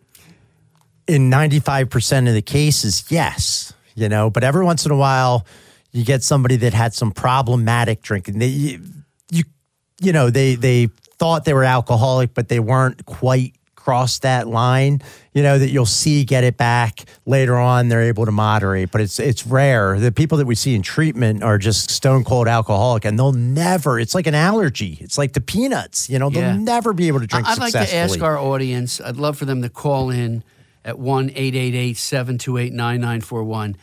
Speaker 5: in ninety-five percent of the cases, yes, you know, but every once in a while you get somebody that had some problematic drinking. They, you, you, you know, they, they thought they were alcoholic, but they weren't quite crossed that line, you know, that you'll see get it back later on. They're able to moderate, but it's, it's rare. The people that we see in treatment are just stone cold alcoholic, and they'll never, it's like an allergy. It's like the peanuts, you know, they'll
Speaker 4: Yeah.
Speaker 5: never be able to drink
Speaker 4: I'd like
Speaker 5: successfully.
Speaker 4: to ask our audience, I'd love for them to call in at one eight eight eight, seven two eight, nine nine four one.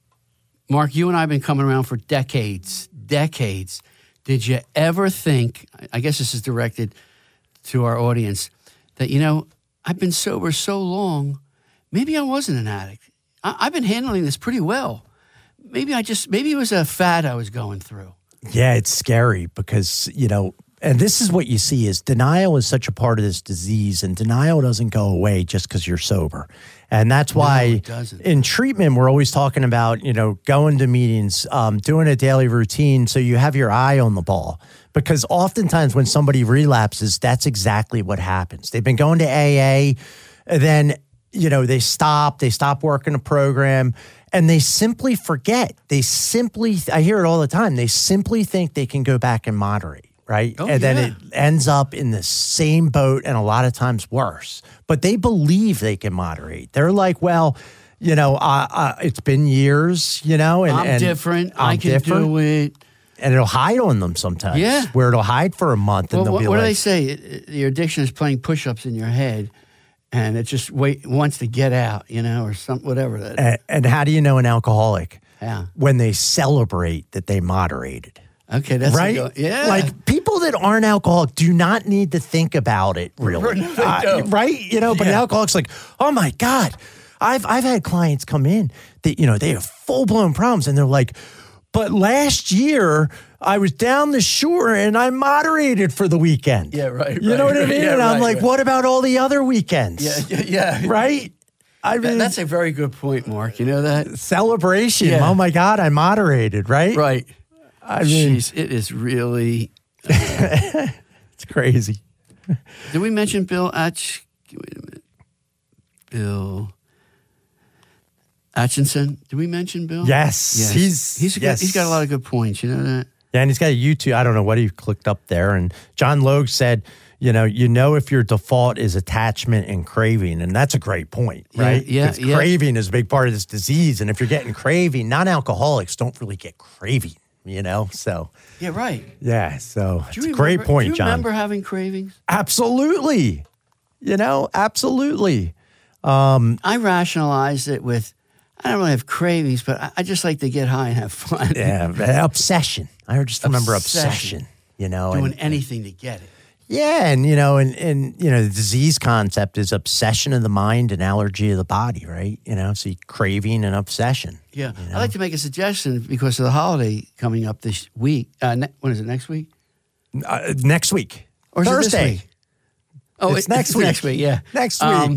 Speaker 4: Mark, you and I have been coming around for decades, decades. Did you ever think, I guess this is directed to our audience, that, you know, I've been sober so long, maybe I wasn't an addict. I, I've been handling this pretty well. Maybe I just, maybe it was a fad I was going through.
Speaker 5: Yeah, it's scary because, you know, and this is what you see is denial is such a part of this disease, and denial doesn't go away just because you're sober. And that's why
Speaker 4: it doesn't.
Speaker 5: in treatment, we're always talking about, you know, going to meetings, um, doing a daily routine so you have your eye on the ball. Because oftentimes when somebody relapses, that's exactly what happens. They've been going to A A, and then, you know, they stop, they stop working a program, and they simply forget. They simply, I hear it all the time, they simply think they can go back and moderate. Right.
Speaker 4: Oh,
Speaker 5: and then
Speaker 4: yeah.
Speaker 5: it ends up in the same boat, and a lot of times worse. But they believe they can moderate. They're like, well, you know, uh, uh, it's been years, you know, and
Speaker 4: I'm
Speaker 5: and
Speaker 4: different.
Speaker 5: I'm
Speaker 4: I can
Speaker 5: different.
Speaker 4: do it.
Speaker 5: And it'll hide on them sometimes.
Speaker 4: Yeah.
Speaker 5: Where it'll hide for a month, and
Speaker 4: Well,
Speaker 5: they'll
Speaker 4: what,
Speaker 5: be
Speaker 4: what do
Speaker 5: like,
Speaker 4: they say? It- it- Your addiction is playing push-ups in your head, and it just wait wants to get out, you know, or some whatever that.
Speaker 5: and, and how do you know an alcoholic?
Speaker 4: Yeah.
Speaker 5: When they celebrate that they moderated.
Speaker 4: Okay, that's a
Speaker 5: right?
Speaker 4: good- yeah.
Speaker 5: Like people that aren't alcoholic do not need to think about it really.
Speaker 4: No, they
Speaker 5: Uh,
Speaker 4: don't.
Speaker 5: right? You know, but an
Speaker 4: Yeah.
Speaker 5: alcoholic's like, oh my God. I've I've had clients come in that, you know, they have full blown problems, and they're like, but last year I was down the shore and I moderated for the weekend.
Speaker 4: Yeah, right,
Speaker 5: You
Speaker 4: right,
Speaker 5: know what I
Speaker 4: right.
Speaker 5: mean?
Speaker 4: Yeah,
Speaker 5: and I'm
Speaker 4: right,
Speaker 5: like,
Speaker 4: right.
Speaker 5: what about all the other weekends?
Speaker 4: Yeah, yeah, yeah.
Speaker 5: Right? I
Speaker 4: That-
Speaker 5: mean,
Speaker 4: that's a very good point, Mark. You know that?
Speaker 5: celebration.
Speaker 4: Yeah.
Speaker 5: Oh my God, I moderated, right?
Speaker 4: Right.
Speaker 5: I mean,
Speaker 4: Jeez, it is really.
Speaker 5: it's crazy.
Speaker 4: Did we mention Bill Atch? Wait a minute. Bill Atchison. Did we mention Bill?
Speaker 5: Yes.
Speaker 4: Yes.
Speaker 5: He's
Speaker 4: he's a good,
Speaker 5: yes.
Speaker 4: he's got a lot of good points. You know that?
Speaker 5: Yeah, and he's got a YouTube. I don't know what he clicked up there. And John Logue said, you know, you know if your default is attachment and craving, and that's a great point,
Speaker 4: Yeah,
Speaker 5: right?
Speaker 4: yeah,
Speaker 5: 'Cause
Speaker 4: yeah.
Speaker 5: craving is a big part of this disease, and if you're getting craving, non-alcoholics don't really get craving, you know. So
Speaker 4: Yeah, right.
Speaker 5: yeah, so it's
Speaker 4: Do
Speaker 5: a
Speaker 4: you
Speaker 5: great
Speaker 4: remember-
Speaker 5: point,
Speaker 4: Do you
Speaker 5: John.
Speaker 4: remember having cravings?
Speaker 5: Absolutely, you know, absolutely. Um,
Speaker 4: I rationalize it with, I don't really have cravings, but I, I just like to get high and have fun.
Speaker 5: yeah, obsession. I just remember obsession.
Speaker 4: Obsession.
Speaker 5: You know,
Speaker 4: Doing
Speaker 5: and,
Speaker 4: anything to get it.
Speaker 5: yeah, and you know, and and you know, the disease concept is obsession of the mind and allergy of the body, right? You know, so craving and obsession.
Speaker 4: Yeah.
Speaker 5: You know?
Speaker 4: I'd like to make a suggestion because of the holiday coming up this week. Uh, ne- when is it, next week?
Speaker 5: Uh, next week,
Speaker 4: Or is it this
Speaker 5: Thursday.
Speaker 4: week? Oh,
Speaker 5: It's
Speaker 4: it-
Speaker 5: next week.
Speaker 4: Next week, yeah.
Speaker 5: Next week.
Speaker 4: Um,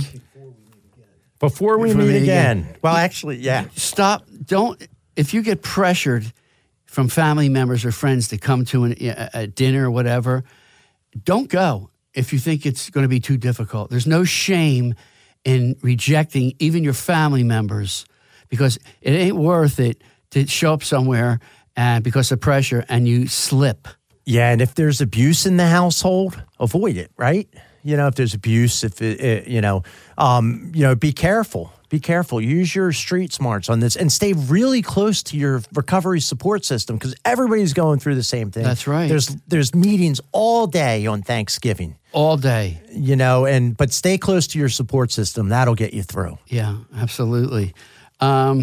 Speaker 5: Before we
Speaker 4: Before we
Speaker 5: meet
Speaker 4: meet
Speaker 5: again.
Speaker 4: again.
Speaker 5: Well, actually, yeah.
Speaker 4: Stop. Don't. If you get pressured from family members or friends to come to an, a, a dinner or whatever, don't go if you think it's going to be too difficult. There's no shame in rejecting even your family members because it ain't worth it to show up somewhere and because of pressure and you slip.
Speaker 5: Yeah, and if there's abuse in the household, avoid it, right? You know, if there's abuse, if it, it, you know, um, you know, be careful. Be careful. Use your street smarts on this and stay really close to your recovery support system because everybody's going through the same thing.
Speaker 4: That's right.
Speaker 5: There's there's meetings all day on Thanksgiving,
Speaker 4: All day.
Speaker 5: you know, and but stay close to your support system. That'll get you through.
Speaker 4: Yeah, absolutely. Um,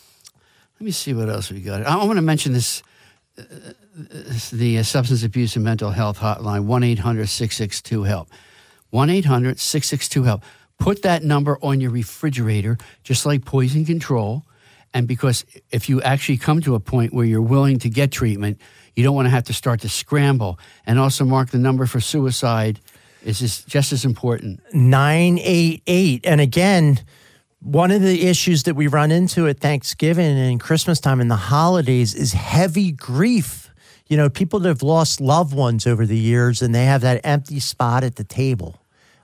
Speaker 4: let me see what else we got. I want to mention this, uh, the uh, Substance Abuse and Mental Health Hotline, one eight hundred six six two HELP. one eight hundred six six two HELP. Put that number on your refrigerator, just like poison control. And because if you actually come to a point where you're willing to get treatment, you don't want to have to start to scramble. And also mark the number for suicide is just, just as important.
Speaker 5: nine eight eight. And again, one of the issues that we run into at Thanksgiving and Christmas time and the holidays is heavy grief. You know, people that have lost loved ones over the years and they have that empty spot at the table.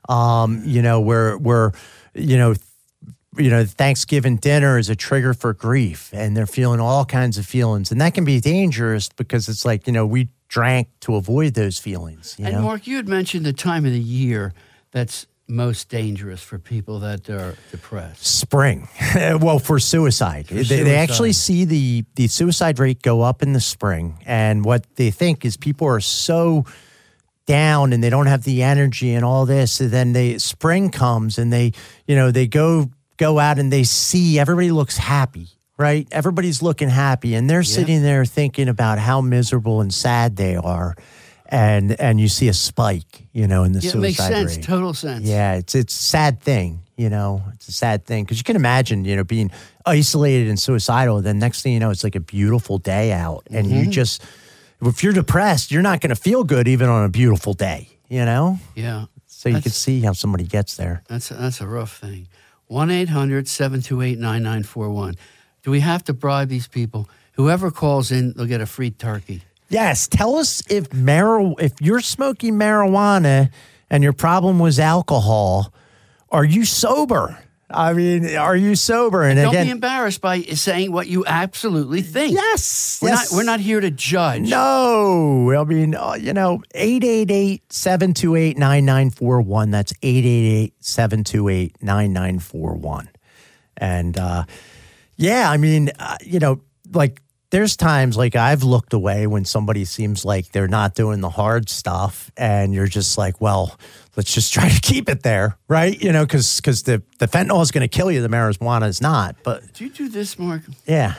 Speaker 5: Um, you know, where where you know, you know, Thanksgiving dinner is a trigger for grief and they're feeling all kinds of feelings. And that can be dangerous because it's like, you know, we drank to avoid those feelings. You
Speaker 4: And
Speaker 5: know?
Speaker 4: Mark, you had mentioned the time of the year that's most dangerous for people that are depressed.
Speaker 5: Spring. Well, for suicide.
Speaker 4: For
Speaker 5: they,
Speaker 4: suicide.
Speaker 5: they actually see the, the suicide rate go up in the spring. And what they think is people are so down and they don't have the energy and all this. And then they spring comes and they, you know, they go go out and they see everybody looks happy, right? Everybody's looking happy. And they're
Speaker 4: Yeah.
Speaker 5: sitting there thinking about how miserable and sad they are. And and you see a spike, you know, in the
Speaker 4: Yeah, it
Speaker 5: suicide
Speaker 4: makes sense.
Speaker 5: rate.
Speaker 4: Total sense.
Speaker 5: Yeah, it's it's a sad thing, you know. It's a sad thing because you can imagine, you know, being isolated and suicidal. Then next thing you know, it's like a beautiful day out, and you just, if you're depressed, you're not going to feel good even on a beautiful day, you know.
Speaker 4: Yeah.
Speaker 5: So you
Speaker 4: That's-
Speaker 5: can see how somebody gets there.
Speaker 4: That's a, that's a rough thing. one eight hundred seven two eight nine nine four one. Do we have to bribe these people? Whoever calls in, they'll get a free turkey.
Speaker 5: Yes, tell us if mar- if you're smoking marijuana and your problem was alcohol, are you sober? I mean, are you sober? And
Speaker 4: Don't
Speaker 5: again,
Speaker 4: be embarrassed by saying what you absolutely think.
Speaker 5: yes,
Speaker 4: We're
Speaker 5: yes.
Speaker 4: not we're not here to judge.
Speaker 5: No, I mean, uh, you know, eight eight eight, seven two eight, nine nine four one. That's eight eight eight, seven two eight, nine nine four one. And, uh, yeah, I mean, uh, you know, like there's times like I've looked away when somebody seems like they're not doing the hard stuff and you're just like, well, let's just try to keep it there, right? You know, because because the, the fentanyl is going to kill you, the marijuana is not. But,
Speaker 4: Do you do this, Mark?
Speaker 5: yeah.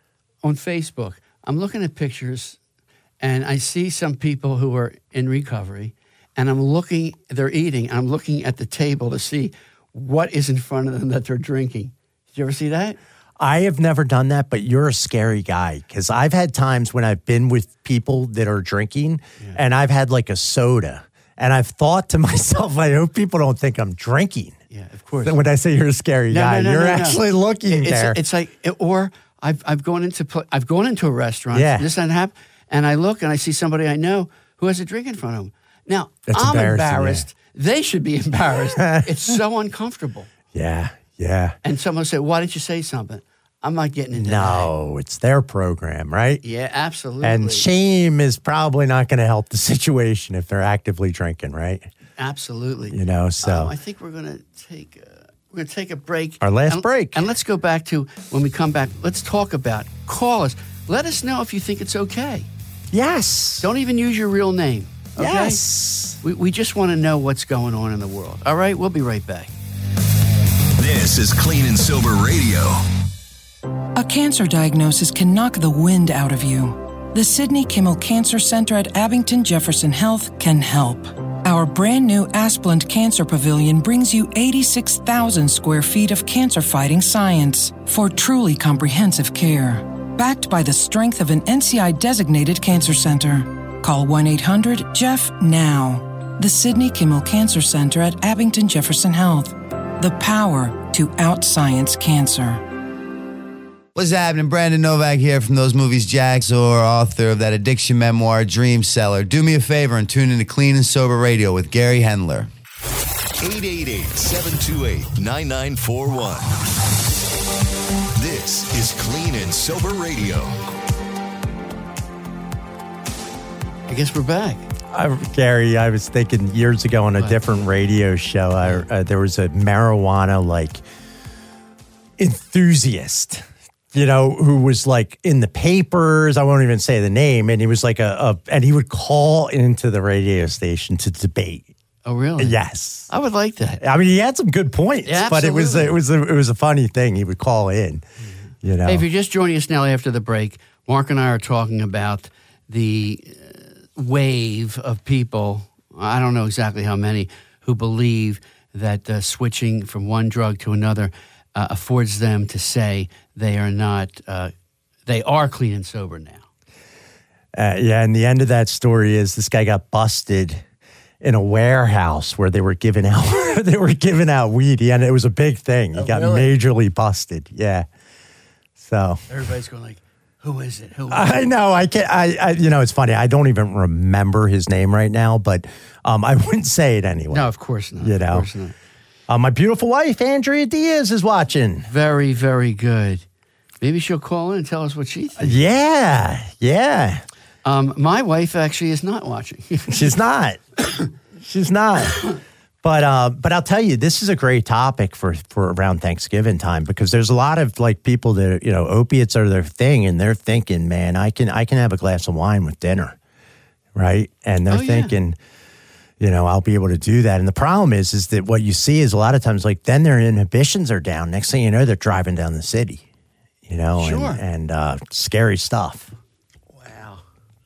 Speaker 4: On Facebook, I'm looking at pictures and I see some people who are in recovery and I'm looking, they're eating, I'm looking at the table to see what is in front of them that they're drinking. Did you ever see that?
Speaker 5: I have never done that, but you're a scary guy because I've had times when I've been with people that are drinking and I've had like a soda and I've thought to myself, I hope people don't think I'm drinking.
Speaker 4: Yeah, of course.
Speaker 5: When I say you're a scary
Speaker 4: No,
Speaker 5: guy,
Speaker 4: no, no,
Speaker 5: you're
Speaker 4: no, no.
Speaker 5: actually looking
Speaker 4: it's,
Speaker 5: there.
Speaker 4: It's like, or I've I've gone into pl- I've gone into a restaurant.
Speaker 5: Yeah.
Speaker 4: This and happened, and I look and I see somebody I know who has a drink in front of them. Now
Speaker 5: That's
Speaker 4: I'm
Speaker 5: embarrassing,
Speaker 4: embarrassed. They should be embarrassed. It's so uncomfortable.
Speaker 5: yeah, yeah.
Speaker 4: And someone said, "Why didn't you say something?" I'm not getting into that.
Speaker 5: No, it's their program, right?
Speaker 4: Yeah, absolutely.
Speaker 5: And shame is probably not going to help the situation if they're actively drinking, right?
Speaker 4: Absolutely.
Speaker 5: You know, so
Speaker 4: Um, I think we're going to take a, we're going to take a break.
Speaker 5: Our last
Speaker 4: and,
Speaker 5: break.
Speaker 4: And let's go back to when we come back. Let's talk about call us. Let us know if you think it's okay.
Speaker 5: yes,
Speaker 4: Don't even use your real name. Okay?
Speaker 5: yes.
Speaker 4: We we just want to know what's going on in the world. All right, we'll be right back.
Speaker 2: This is Clean and Sober Radio.
Speaker 6: A cancer diagnosis can knock the wind out of you. The Sidney Kimmel Cancer Center at Abington Jefferson Health can help. Our brand new Asplund Cancer Pavilion brings you eighty-six thousand square feet of cancer-fighting science for truly comprehensive care. Backed by the strength of an N C I-designated cancer center. Call one eight hundred J E F F now. The Sidney Kimmel Cancer Center at Abington Jefferson Health. The power to out-science cancer.
Speaker 10: What's happening? Brandon Novak here from Those Movies Jax, or author of that addiction memoir, Dream Seller. Do me a favor and tune into Clean and Sober Radio with Gary Hendler.
Speaker 2: eight eight eight, seven two eight, nine nine four one. This is Clean and Sober Radio.
Speaker 4: I guess we're back.
Speaker 5: I, Gary, I was thinking years ago on a
Speaker 4: What?
Speaker 5: different radio show, I, uh, there was a marijuana like enthusiast, you know, who was like in the papers. I won't even say the name. And he was like a, a and he would call into the radio station to debate.
Speaker 4: Oh, really?
Speaker 5: Yes.
Speaker 4: I would like that.
Speaker 5: I mean, he had some good points,
Speaker 4: Yeah,
Speaker 5: but it was,
Speaker 4: absolutely.
Speaker 5: it was, a, it was a funny thing. He would call in, you know.
Speaker 4: Hey, if you're just joining us now after the break, Mark and I are talking about the uh, wave of people, I don't know exactly how many, who believe that uh, switching from one drug to another uh, affords them to say they are not, uh, they are clean and sober now.
Speaker 5: Uh, yeah, and the end of that story is this guy got busted in a warehouse where they were giving out they were giving out weed, and it was a big thing. He
Speaker 4: Oh,
Speaker 5: got
Speaker 4: really?
Speaker 5: majorly busted. Yeah. So
Speaker 4: Everybody's going like, who is it? Who is
Speaker 5: I
Speaker 4: it?
Speaker 5: know I can't. I, I you know it's funny. I don't even remember his name right now, but um, I wouldn't say it anyway.
Speaker 4: No, of course not.
Speaker 5: You
Speaker 4: Of
Speaker 5: know.
Speaker 4: course not.
Speaker 5: Uh, my beautiful wife Andrea Diaz is watching.
Speaker 4: Very, very good. Maybe she'll call in and tell us what she thinks.
Speaker 5: Yeah, yeah.
Speaker 4: Um, my wife actually is not watching.
Speaker 5: She's not. She's not. But uh, but I'll tell you, this is a great topic for, for around Thanksgiving time, because there's a lot of like people that, you know, opiates are their thing, and they're thinking, man, I can I can have a glass of wine with dinner, right? And they're
Speaker 4: Oh, yeah.
Speaker 5: thinking, you know, I'll be able to do that. And the problem is, is that what you see is a lot of times, like, then their inhibitions are down. Next thing you know, they're driving down the city, you know,
Speaker 4: Sure.
Speaker 5: and, and uh, scary stuff.
Speaker 4: Wow.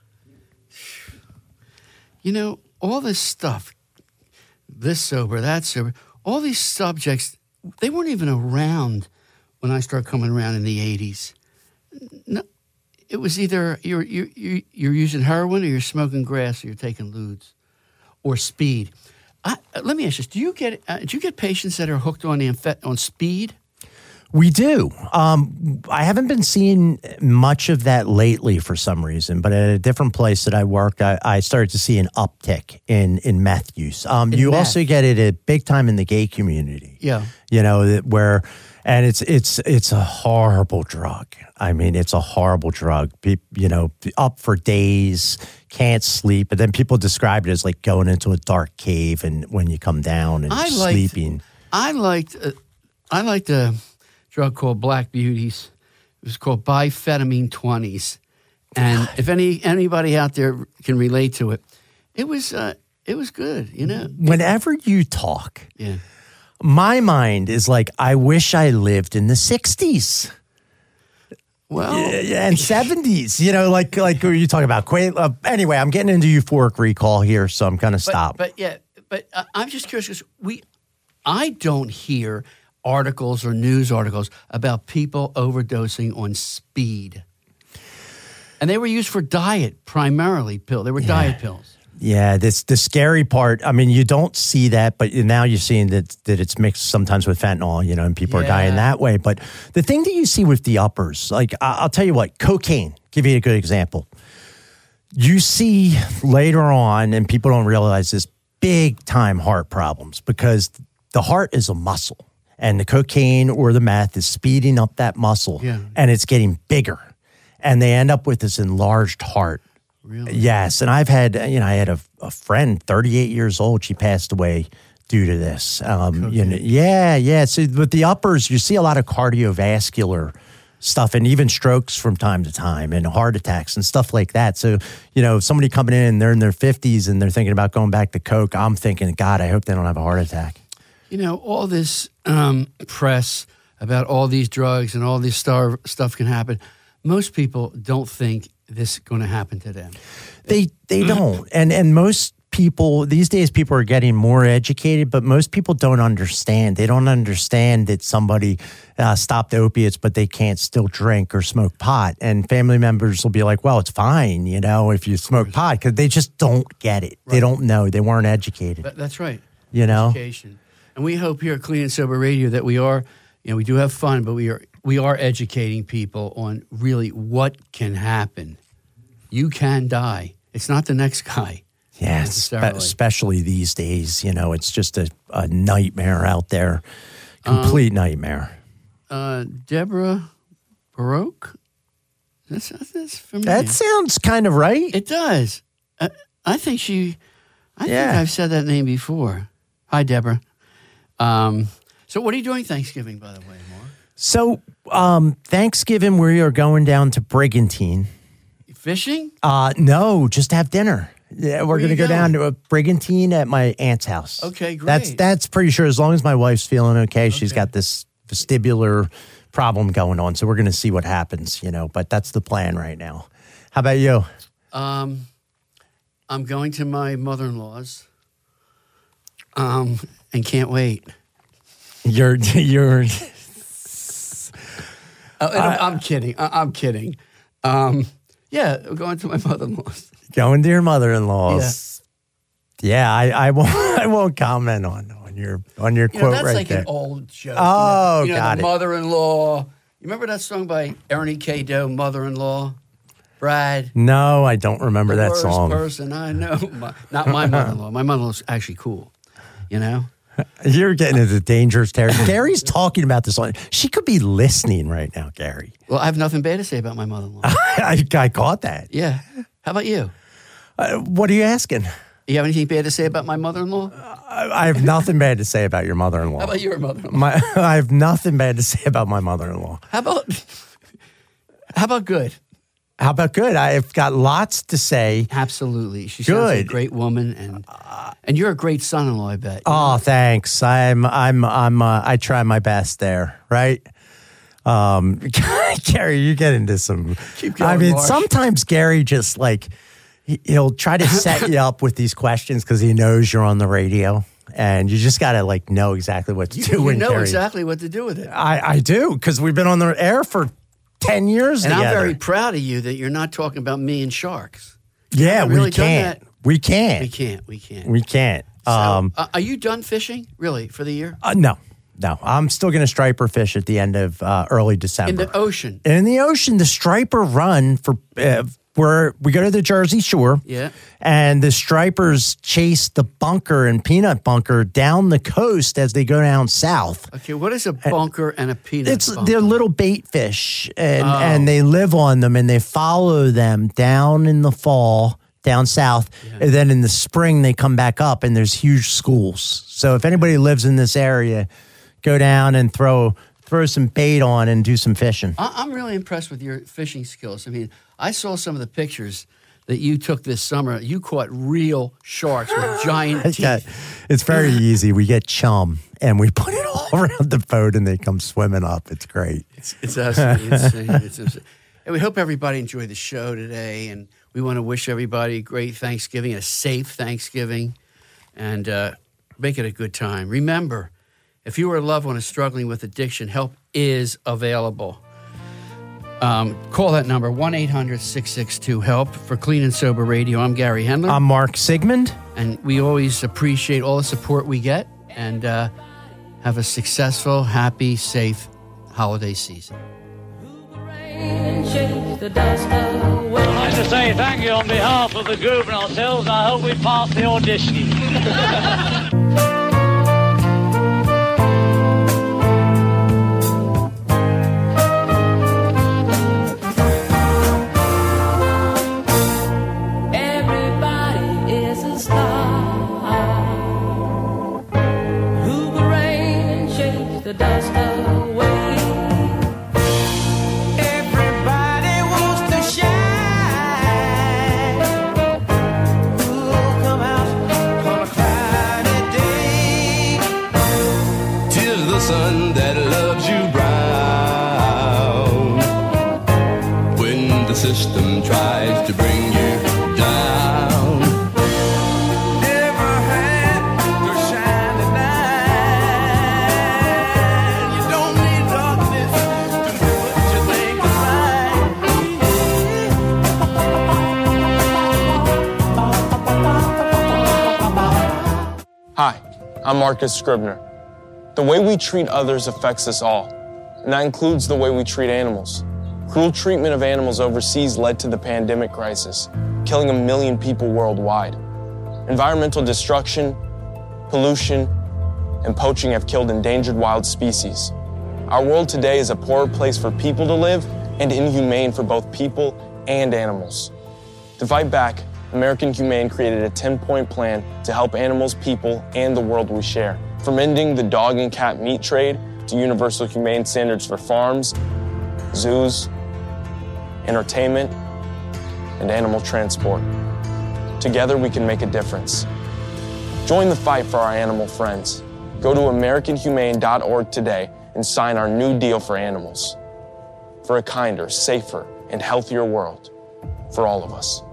Speaker 4: You know, all this stuff, this sober, that sober, all these subjects, they weren't even around when I started coming around in the eighties. No, it was either you're, you're, you're you're using heroin, or you're smoking grass, or you're taking ludes, or speed. I, let me ask you this. Do you get, uh, do you get patients that are hooked on, the amphet- on speed?
Speaker 5: We do. Um, I haven't been seeing much of that lately for some reason, but at a different place that I worked, I, I started to see an uptick in, in meth use. Um,
Speaker 4: In
Speaker 5: you
Speaker 4: meth?
Speaker 5: also get it at big time in the gay community.
Speaker 4: Yeah.
Speaker 5: You know, that where, and it's it's it's a horrible drug. I mean, it's a horrible drug. Pe- you know, up for days, can't sleep, but then people describe it as like going into a dark cave, and when you come down and
Speaker 4: I liked-
Speaker 5: sleeping.
Speaker 4: I liked, uh, I liked a drug called Black Beauties. It was called biphetamine twenties, and if any anybody out there can relate to it, it was uh, it was good. You know,
Speaker 5: Whenever you talk,
Speaker 4: yeah.
Speaker 5: my mind is like, I wish I lived in the sixties.
Speaker 4: Well,
Speaker 5: Yeah, yeah, and seventies, you know, like like you talk about. Qua- uh, anyway, I'm getting into euphoric recall here, so I'm going to
Speaker 4: but,
Speaker 5: stop.
Speaker 4: But yeah, but uh, I'm just curious because we, I don't hear articles or news articles about people overdosing on speed, and they were used for diet primarily. Pill. They were diet pills.
Speaker 5: Yeah, this the scary part. I mean, you don't see that, but now you're seeing that that it's mixed sometimes with fentanyl, you know, and people are dying
Speaker 4: Yeah.
Speaker 5: that way. But the thing that you see with the uppers, like I- I'll tell you what, cocaine. Give you a good example. You see later on, and people don't realize this, big time heart problems, because the heart is a muscle, and the cocaine or the meth is speeding up that muscle,
Speaker 4: Yeah.
Speaker 5: and it's getting bigger, and they end up with this enlarged heart.
Speaker 4: Really?
Speaker 5: Yes, and I've had, you know, I had a, a friend, thirty-eight years old. She passed away due to this. Um, you know, yeah, yeah. So with the uppers, you see a lot of cardiovascular stuff, and even strokes from time to time, and heart attacks and stuff like that. So, you know, if somebody coming in and they're in their fifties and they're thinking about going back to coke, I'm thinking, God, I hope they don't have a heart attack.
Speaker 4: You know, all this um, press about all these drugs and all this star stuff can happen, most people don't think this is going to happen to them.
Speaker 5: They they don't. And and most people these days, people are getting more educated, but most people don't understand. They don't understand that somebody uh, stopped opiates, but they can't still drink or smoke pot. And family members will be like, well, it's fine, you know, if you smoke pot, because they just don't get it. Right. They don't know. They weren't educated.
Speaker 4: That, that's right.
Speaker 5: You know?
Speaker 4: Education. And we hope here at Clean and Sober Radio that we are, you know, we do have fun, but we are we are educating people on really what can happen. You can die. It's not the next guy.
Speaker 5: Yes, spe- especially these days. You know, it's just a, a nightmare out there. Complete um, nightmare.
Speaker 4: Uh, Deborah Baroque? That's, that's familiar.
Speaker 5: That sounds kind of right.
Speaker 4: It does. Uh, I think she, I
Speaker 5: yeah.
Speaker 4: think I've said that name before. Hi, Deborah. Um, so what are you doing Thanksgiving, by the way, Mark?
Speaker 5: So um, Thanksgiving, we are going down to Brigantine.
Speaker 4: Fishing?
Speaker 5: Uh, no, just have dinner. Yeah, we're going to go down to a Brigantine at my aunt's house.
Speaker 4: Okay, great.
Speaker 5: That's that's pretty sure. As long as my wife's feeling okay, okay. She's got this vestibular problem going on, so we're going to see what happens, you know. But that's the plan right now. How about you?
Speaker 4: Um, I'm going to my mother-in-law's, um, and can't wait.
Speaker 5: You're you're.
Speaker 4: uh, I'm kidding. I, I'm kidding. Um, yeah, we're going to my mother-in-law's.
Speaker 5: Going to your mother-in-law's. Yeah, yeah I, I won't. I won't comment on, on your on your
Speaker 4: you
Speaker 5: quote
Speaker 4: know, that's
Speaker 5: right
Speaker 4: like
Speaker 5: there.
Speaker 4: An old joke.
Speaker 5: Oh,
Speaker 4: you know,
Speaker 5: got
Speaker 4: the
Speaker 5: it.
Speaker 4: Mother-in-law. You remember that song by Ernie K. Doe, "Mother-in-law"? Brad.
Speaker 5: No, I don't remember
Speaker 4: the
Speaker 5: that
Speaker 4: worst
Speaker 5: song.
Speaker 4: Person I know. My, not my mother-in-law. My mother-in-law's actually cool. You know.
Speaker 5: You're getting into dangerous territory. Gary's talking about this on. She could be listening right now, Gary.
Speaker 4: Well, I have nothing bad to say about my mother-in-law.
Speaker 5: I, I caught that.
Speaker 4: Yeah. How about you?
Speaker 5: Uh, what are you asking?
Speaker 4: You have anything bad to say about my mother-in-law?
Speaker 5: Uh, I, I have nothing bad to say about your mother-in-law.
Speaker 4: How about your mother-in-law?
Speaker 5: My, I have nothing bad to say about my mother-in-law.
Speaker 4: How about, how about good?
Speaker 5: How about good? I've got lots to say.
Speaker 4: Absolutely. She
Speaker 5: good.
Speaker 4: sounds like a great woman, and and you're a great son-in-law, I bet.
Speaker 5: Oh,
Speaker 4: know?
Speaker 5: Thanks. I'm I'm I'm uh, I try my best there, right? Um, Gary, you get into some.
Speaker 4: Keep going,
Speaker 5: I mean,
Speaker 4: Marsh.
Speaker 5: Sometimes Gary just like he- he'll try to set you up with these questions because he knows you're on the radio, and you just got to like know exactly what to
Speaker 4: You,
Speaker 5: do.
Speaker 4: you
Speaker 5: when
Speaker 4: know
Speaker 5: Gary-
Speaker 4: exactly what to do with it.
Speaker 5: I I do because we've been on the air for ten years
Speaker 4: And
Speaker 5: together.
Speaker 4: I'm very proud of you that you're not talking about me and sharks.
Speaker 5: yeah,
Speaker 4: haven't
Speaker 5: we
Speaker 4: really done
Speaker 5: can't.
Speaker 4: that.
Speaker 5: We can't.
Speaker 4: We can't. We can't.
Speaker 5: We can't.
Speaker 4: So,
Speaker 5: um,
Speaker 4: uh, are you done fishing, really, for the year?
Speaker 5: uh, no, no. I'm still going to striper fish at the end of uh, early December.
Speaker 4: In the ocean?
Speaker 5: In the ocean, the striper run for uh, where we go to the Jersey Shore.
Speaker 4: Yeah.
Speaker 5: And the stripers chase the bunker and peanut bunker down the coast as they go down south.
Speaker 4: Okay, what is a bunker and a peanut
Speaker 5: It's
Speaker 4: bunker?
Speaker 5: they're little bait fish, and
Speaker 4: Oh.
Speaker 5: and they live on them, and they follow them down in the fall down south, and then in the spring they come back up, and there's huge schools. So if anybody lives in this area, go down and throw throw some bait on and do some fishing.
Speaker 4: I- I'm really impressed with your fishing skills. I mean, I saw some of the pictures that you took this summer. You caught real sharks with giant teeth.
Speaker 5: Yeah, it's very easy. We get chum and we put it all around the boat, and they come swimming up. It's great.
Speaker 4: It's, it's absolutely insane. It's insane. And we hope everybody enjoyed the show today, and we want to wish everybody a great Thanksgiving, a safe Thanksgiving, and uh, make it a good time. Remember, if you or a loved one is struggling with addiction, help is available. Um, call that number, one eight hundred six six two HELP. For Clean and Sober Radio, I'm Gary Hendler.
Speaker 5: I'm Mark Sigmund.
Speaker 4: And we always appreciate all the support we get, and uh, have a successful, happy, safe holiday season.
Speaker 3: Shake the dust away.
Speaker 11: I'd like to say thank you on behalf of the group and ourselves, and I hope we pass the auditioning.
Speaker 3: Everybody is a star. Hoover and shake the dust away. Everybody wants to shine. Who'll come out on a cloudy day?
Speaker 12: I'm Marcus Scribner. The way we treat others affects us all, and that includes the way we treat animals. Cruel treatment of animals overseas led to the pandemic crisis, killing a million people worldwide. Environmental destruction, pollution, and poaching have killed endangered wild species. Our world today is a poorer place for people to live and inhumane for both people and animals. To fight back, American Humane created a ten-point plan to help animals, people, and the world we share. From ending the dog and cat meat trade to universal humane standards for farms, zoos, entertainment, and animal transport. Together we can make a difference. Join the fight for our animal friends. Go to American Humane dot org today and sign our new deal for animals. For a kinder, safer, and healthier world for all of us.